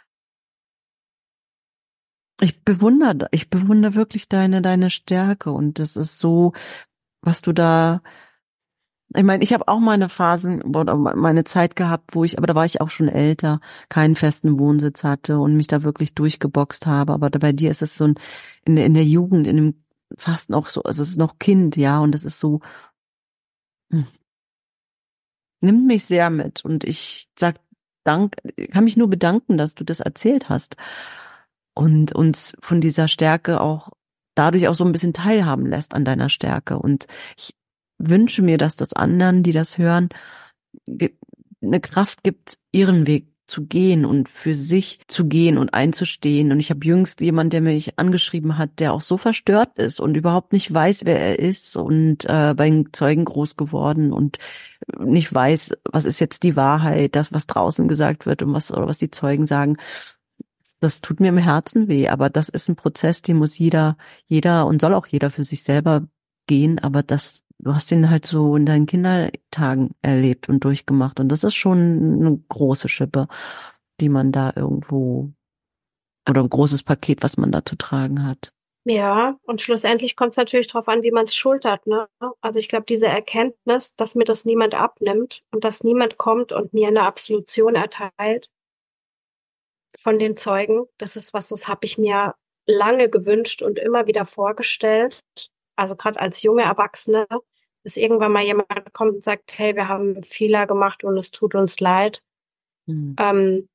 Ich bewundere wirklich deine Stärke und das ist so, was du da. Ich meine, ich habe auch meine Phasen oder meine Zeit gehabt, aber da war ich auch schon älter, keinen festen Wohnsitz hatte und mich da wirklich durchgeboxt habe. Aber bei dir ist es so in der Jugend, in dem fast noch so, also es ist noch Kind, ja, und das ist so, hm, nimmt mich sehr mit. Und ich kann mich nur bedanken, dass du das erzählt hast und uns von dieser Stärke auch dadurch auch so ein bisschen teilhaben lässt an deiner Stärke. Und ich wünsche mir, dass das anderen, die das hören, eine Kraft gibt, ihren Weg zu gehen und für sich zu gehen und einzustehen. Und ich habe jüngst jemand, der mich angeschrieben hat, der auch so verstört ist und überhaupt nicht weiß, wer er ist und bei den Zeugen groß geworden und nicht weiß, was ist jetzt die Wahrheit, das, was draußen gesagt wird und was die Zeugen sagen. Das tut mir im Herzen weh, aber das ist ein Prozess, den muss jeder und soll auch jeder für sich selber gehen, aber du hast den halt so in deinen Kindertagen erlebt und durchgemacht und das ist schon eine große Schippe, die man da irgendwo oder ein großes Paket, was man da zu tragen hat.
Ja, und schlussendlich kommt es natürlich darauf an, wie man es schultert, ne? Also ich glaube, diese Erkenntnis, dass mir das niemand abnimmt und dass niemand kommt und mir eine Absolution erteilt von den Zeugen, das ist was, das habe ich mir lange gewünscht und immer wieder vorgestellt. Also gerade als junge Erwachsene, dass irgendwann mal jemand kommt und sagt, hey, wir haben einen Fehler gemacht und es tut uns leid.
Hm.
Ähm,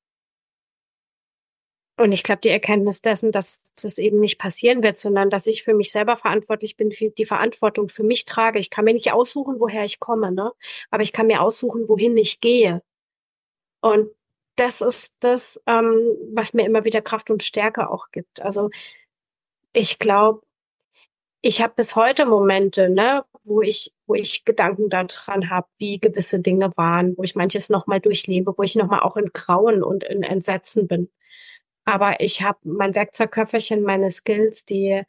Und ich glaube, die Erkenntnis dessen, dass das eben nicht passieren wird, sondern dass ich für mich selber verantwortlich bin, die Verantwortung für mich trage. Ich kann mir nicht aussuchen, woher ich komme, ne? Aber ich kann mir aussuchen, wohin ich gehe. Und das ist das, was mir immer wieder Kraft und Stärke auch gibt. Also ich glaube, ich habe bis heute Momente, ne, wo ich Gedanken daran habe, wie gewisse Dinge waren, wo ich manches nochmal durchlebe, wo ich nochmal auch in Grauen und in Entsetzen bin. Aber ich habe mein Werkzeugköfferchen, meine Skills,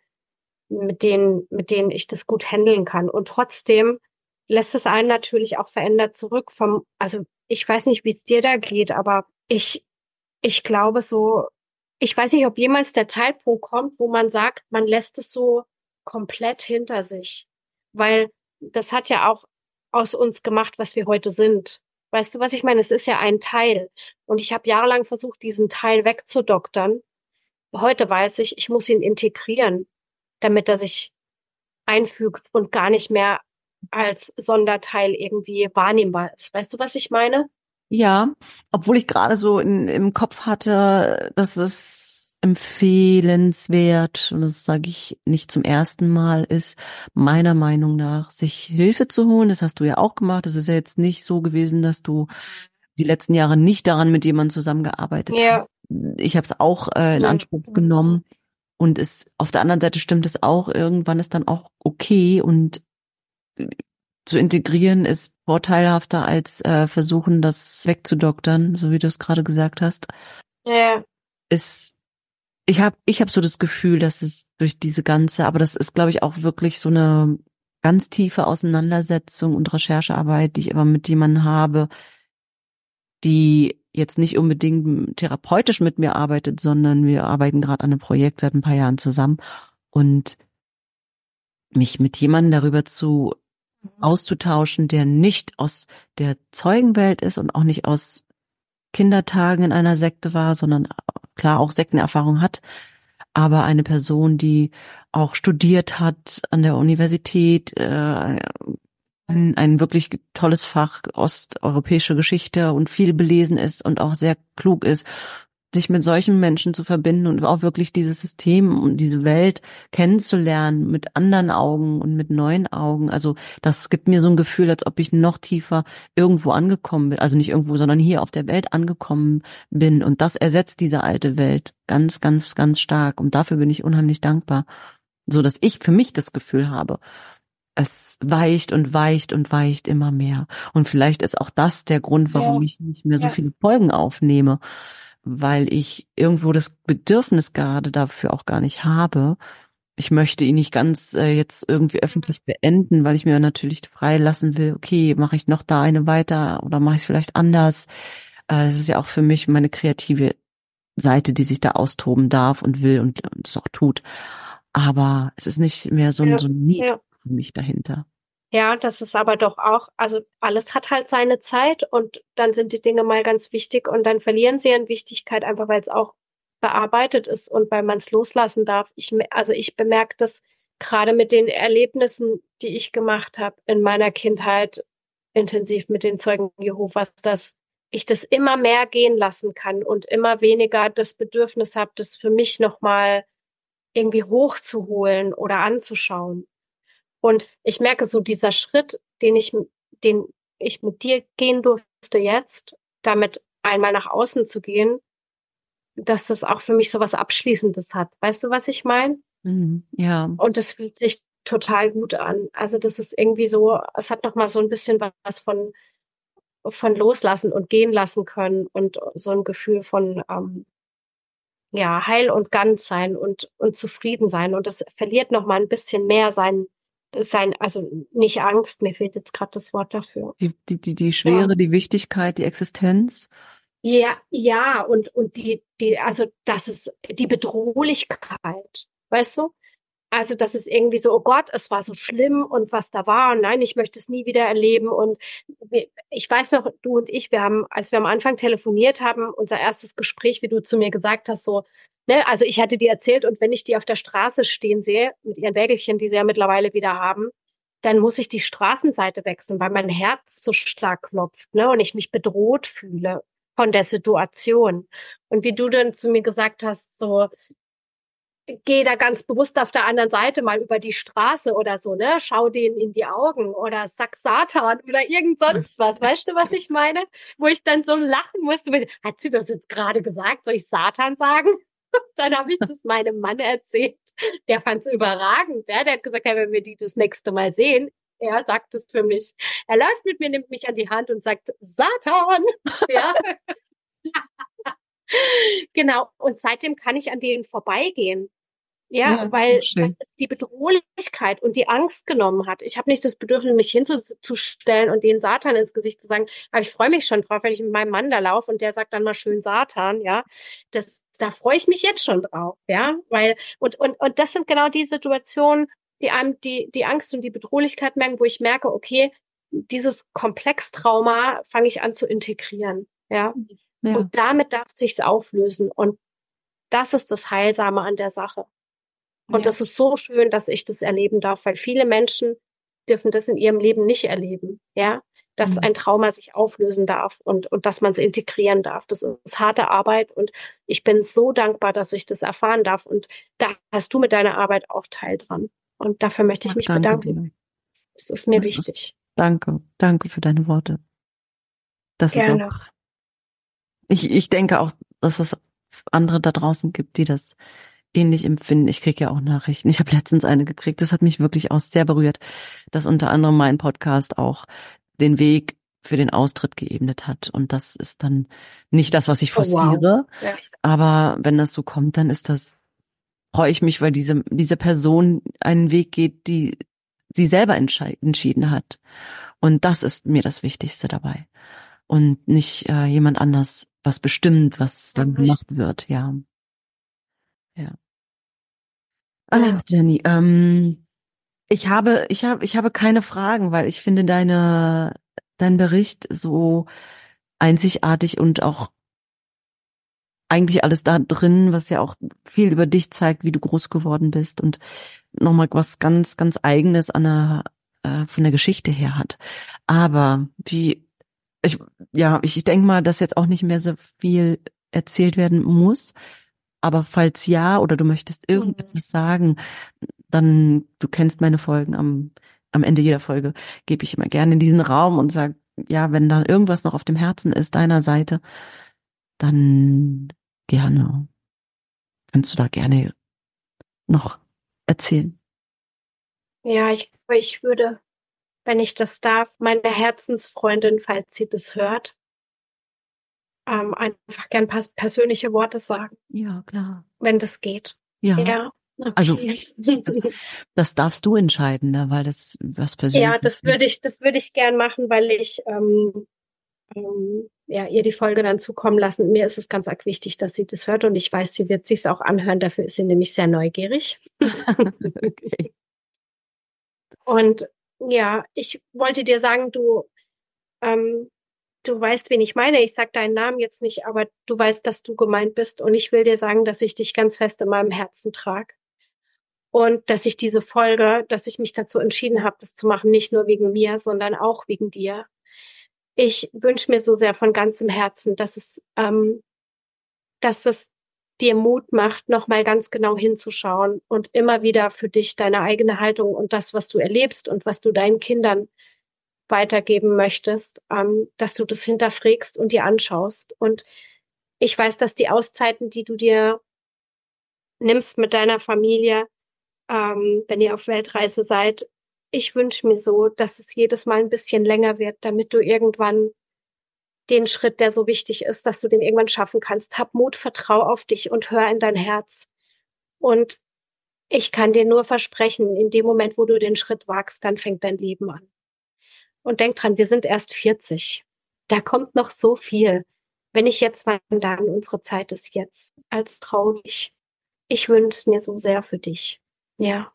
mit denen ich das gut handeln kann. Und trotzdem lässt es einen natürlich auch verändert zurück also ich weiß nicht, wie es dir da geht, aber ich glaube so, ich weiß nicht, ob jemals der Zeitpunkt kommt, wo man sagt, man lässt es so komplett hinter sich. Weil das hat ja auch aus uns gemacht, was wir heute sind. Weißt du, was ich meine? Es ist ja ein Teil. Und ich habe jahrelang versucht, diesen Teil wegzudoktern. Heute weiß ich, ich muss ihn integrieren, damit er sich einfügt und gar nicht mehr als Sonderteil irgendwie wahrnehmbar ist. Weißt du, was ich meine?
Ja, obwohl ich gerade so im Kopf hatte, dass es empfehlenswert, und das sage ich nicht zum ersten Mal, ist meiner Meinung nach, sich Hilfe zu holen. Das hast du ja auch gemacht. Es ist ja jetzt nicht so gewesen, dass du die letzten Jahre nicht daran mit jemandem zusammengearbeitet
Ja.
hast. Ich habe es auch in
Nee.
Anspruch genommen und auf der anderen Seite stimmt es auch, irgendwann ist dann auch okay und zu integrieren ist vorteilhafter als versuchen, das wegzudoktern, so wie du es gerade gesagt hast.
Ja.
Ist ich hab so das Gefühl, dass es durch diese ganze, aber das ist, glaube ich, auch wirklich so eine ganz tiefe Auseinandersetzung und Recherchearbeit, die ich aber mit jemandem habe, die jetzt nicht unbedingt therapeutisch mit mir arbeitet, sondern wir arbeiten gerade an einem Projekt seit ein paar Jahren zusammen und mich mit jemandem darüber auszutauschen, der nicht aus der Zeugenwelt ist und auch nicht aus Kindertagen in einer Sekte war, sondern klar auch Sektenerfahrung hat, aber eine Person, die auch studiert hat an der Universität, ein wirklich tolles Fach, osteuropäische Geschichte und viel belesen ist und auch sehr klug ist sich mit solchen Menschen zu verbinden und auch wirklich dieses System und diese Welt kennenzulernen mit anderen Augen und mit neuen Augen. Also das gibt mir so ein Gefühl, als ob ich noch tiefer irgendwo angekommen bin. Also nicht irgendwo, sondern hier auf der Welt angekommen bin. Und das ersetzt diese alte Welt ganz, ganz, ganz stark. Und dafür bin ich unheimlich dankbar. So dass ich für mich das Gefühl habe, es weicht und weicht und weicht immer mehr. Und vielleicht ist auch das der Grund, warum
Ja,
ich nicht mehr so
ja,
viele Folgen aufnehme, weil ich irgendwo das Bedürfnis gerade dafür auch gar nicht habe. Ich möchte ihn nicht ganz jetzt irgendwie öffentlich beenden, weil ich mir natürlich frei lassen will, okay, mache ich noch da eine weiter oder mache ich es vielleicht anders? Das ist ja auch für mich meine kreative Seite, die sich da austoben darf und will und das auch tut. Aber es ist nicht mehr
ja,
so ein Need
ja.
für mich dahinter.
Ja, das ist aber doch auch, also alles hat halt seine Zeit und dann sind die Dinge mal ganz wichtig und dann verlieren sie an Wichtigkeit, einfach weil es auch bearbeitet ist und weil man es loslassen darf. Also ich bemerke das gerade mit den Erlebnissen, die ich gemacht habe in meiner Kindheit, intensiv mit den Zeugen Jehovas, dass ich das immer mehr gehen lassen kann und immer weniger das Bedürfnis habe, das für mich nochmal irgendwie hochzuholen oder anzuschauen. Und ich merke so dieser Schritt, den ich mit dir gehen durfte jetzt, damit einmal nach außen zu gehen, dass das auch für mich so was Abschließendes hat. Weißt du, was ich meine?
Mhm. Ja,
Und das fühlt sich total gut an. Also das ist irgendwie so, es hat noch mal so ein bisschen was von loslassen und gehen lassen können und so ein Gefühl von ja, heil und ganz sein und zufrieden sein. Und das verliert noch mal ein bisschen mehr also nicht Angst, mir fehlt jetzt gerade das Wort dafür.
die
Ja,
Schwere, die Wichtigkeit, die Existenz.
ja, ja, und also das ist die Bedrohlichkeit, weißt du? Also das ist irgendwie so, oh Gott, es war so schlimm und was da war und nein, ich möchte es nie wieder erleben. Und ich weiß noch, du und ich, als wir am Anfang telefoniert haben, unser erstes Gespräch, wie du zu mir gesagt hast, so, ne, also ich hatte dir erzählt und wenn ich die auf der Straße stehen sehe, mit ihren Wägelchen, die sie ja mittlerweile wieder haben, dann muss ich die Straßenseite wechseln, weil mein Herz so stark klopft, ne, und ich mich bedroht fühle von der Situation. Und wie du dann zu mir gesagt hast, so, geh da ganz bewusst auf der anderen Seite mal über die Straße oder so, ne? Schau denen in die Augen oder sag Satan oder irgend sonst was. Weißt du, was ich meine? Wo ich dann so lachen musste. Hat sie das jetzt gerade gesagt? Soll ich Satan sagen? Dann habe ich das meinem Mann erzählt. Der fand es überragend. Ja? Der hat gesagt, ja, wenn wir die das nächste Mal sehen, er sagt es für mich. Er läuft mit mir, nimmt mich an die Hand und sagt, Satan! Ja, genau. Und seitdem kann ich an denen vorbeigehen. Ja,
Ja,
weil
schön.
es die Bedrohlichkeit und die Angst genommen hat. Ich habe nicht das Bedürfnis, mich hinzustellen und den Satan ins Gesicht zu sagen, aber ich freue mich schon drauf, wenn ich mit meinem Mann da laufe und der sagt dann mal schön Satan, ja. Da freue ich mich jetzt schon drauf, ja, weil, und das sind genau die Situationen, die einem die Angst und die Bedrohlichkeit merken, wo ich merke, okay, dieses Komplextrauma fange ich an zu integrieren, ja. Und
Ja,
damit darf sich's auflösen. Und das ist das Heilsame an der Sache. Und
ja,
das ist so schön, dass ich das erleben darf, weil viele Menschen dürfen das in ihrem Leben nicht erleben, ja, dass
mhm.
ein Trauma sich auflösen darf und dass man es integrieren darf. Das ist harte Arbeit und ich bin so dankbar, dass ich das erfahren darf. Und da hast du mit deiner Arbeit auch Teil dran. Und dafür möchte ich
Ach,
mich
danke
bedanken.
dir.
Das ist mir
Das ist,
wichtig.
danke für deine Worte. Das ist auch,
Gerne.
ich denke auch, dass es andere da draußen gibt, die das ähnlich empfinden. Ich kriege ja auch Nachrichten. Ich habe letztens eine gekriegt. Das hat mich wirklich auch sehr berührt, dass unter anderem mein Podcast auch den Weg für den Austritt geebnet hat. Und das ist dann nicht das, was ich
Oh, wow.
forciere.
Ja.
Aber wenn das so kommt, dann freue ich mich, weil diese Person einen Weg geht, die sie selber entschieden hat. Und das ist mir das Wichtigste dabei. Und nicht jemand anders was bestimmt, was dann gemacht wird. Ja, ja. Ah,
Ja.
Jenny, ich habe keine Fragen, weil ich finde dein Bericht so einzigartig und auch eigentlich alles da drin, was ja auch viel über dich zeigt, wie du groß geworden bist und nochmal was ganz, ganz Eigenes von der Geschichte her hat. Aber ich denke mal, dass jetzt auch nicht mehr so viel erzählt werden muss. Aber falls ja, oder du möchtest irgendetwas sagen, dann, du kennst meine Folgen, am Ende jeder Folge gebe ich immer gerne in diesen Raum und sage, ja, wenn da irgendwas noch auf dem Herzen ist, deiner Seite, dann gerne. Kannst du da gerne noch erzählen?
Ja, ich würde, wenn ich das darf, meine Herzensfreundin, falls sie das hört, einfach gern persönliche Worte sagen,
Ja, klar.
wenn das geht.
Ja.
Ja,
Also
okay.
das darfst du entscheiden, ne? Weil das was
Ja,
Persönliches
das würde ich gern machen, weil ich ja, ihr die Folge dann zukommen lassen. Mir ist es ganz arg wichtig, dass sie das hört und ich weiß, sie wird sich's auch anhören. Dafür ist sie nämlich sehr neugierig.
Okay.
Und ja, ich wollte dir sagen, du weißt, wen ich meine. Ich sag deinen Namen jetzt nicht, aber du weißt, dass du gemeint bist. Und ich will dir sagen, dass ich dich ganz fest in meinem Herzen trage. Und dass ich diese Folge, dass ich mich dazu entschieden habe, das zu machen, nicht nur wegen mir, sondern auch wegen dir. Ich wünsche mir so sehr von ganzem Herzen, dass das dir Mut macht, nochmal ganz genau hinzuschauen und immer wieder für dich deine eigene Haltung und das, was du erlebst und was du deinen Kindern weitergeben möchtest, dass du das hinterfragst und dir anschaust. Und ich weiß, dass die Auszeiten, die du dir nimmst mit deiner Familie, wenn ihr auf Weltreise seid, ich wünsche mir so, dass es jedes Mal ein bisschen länger wird, damit du irgendwann den Schritt, der so wichtig ist, dass du den irgendwann schaffen kannst. Hab Mut, vertrau auf dich und hör in dein Herz. Und ich kann dir nur versprechen, in dem Moment, wo du den Schritt wagst, dann fängt dein Leben an. Und denk dran, wir sind erst 40. Da kommt noch so viel. Wenn ich jetzt wann dann, unsere Zeit ist jetzt. Als traurig. Ich wünsche es mir so sehr für dich. Ja,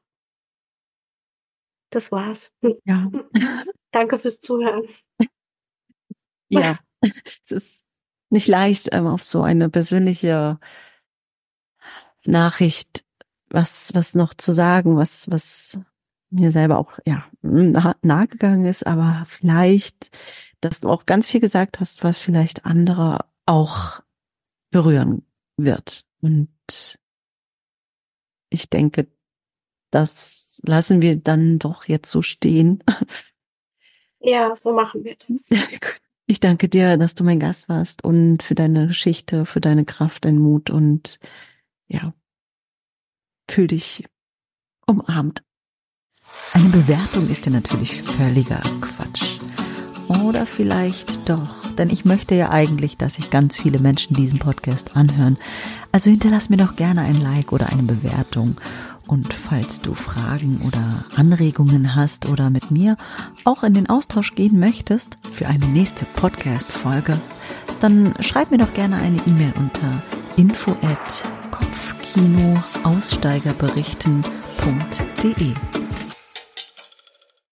das war's.
Ja.
Danke fürs Zuhören.
Ja. Es ist nicht leicht, auf so eine persönliche Nachricht was noch zu sagen, was mir selber auch, ja, nahegegangen ist, aber vielleicht, dass du auch ganz viel gesagt hast, was vielleicht andere auch berühren wird. Und ich denke, das lassen wir dann doch jetzt so stehen.
Ja, so machen wir das.
Ich danke dir, dass du mein Gast warst und für deine Geschichte, für deine Kraft, deinen Mut und ja, fühl dich umarmt. Eine Bewertung ist ja natürlich völliger Quatsch. Oder vielleicht doch, denn ich möchte ja eigentlich, dass sich ganz viele Menschen diesen Podcast anhören. Also hinterlass mir doch gerne ein Like oder eine Bewertung. Und falls du Fragen oder Anregungen hast oder mit mir auch in den Austausch gehen möchtest für eine nächste Podcast-Folge, dann schreib mir doch gerne eine E-Mail unter info@kopfkinoaussteigerberichten.de.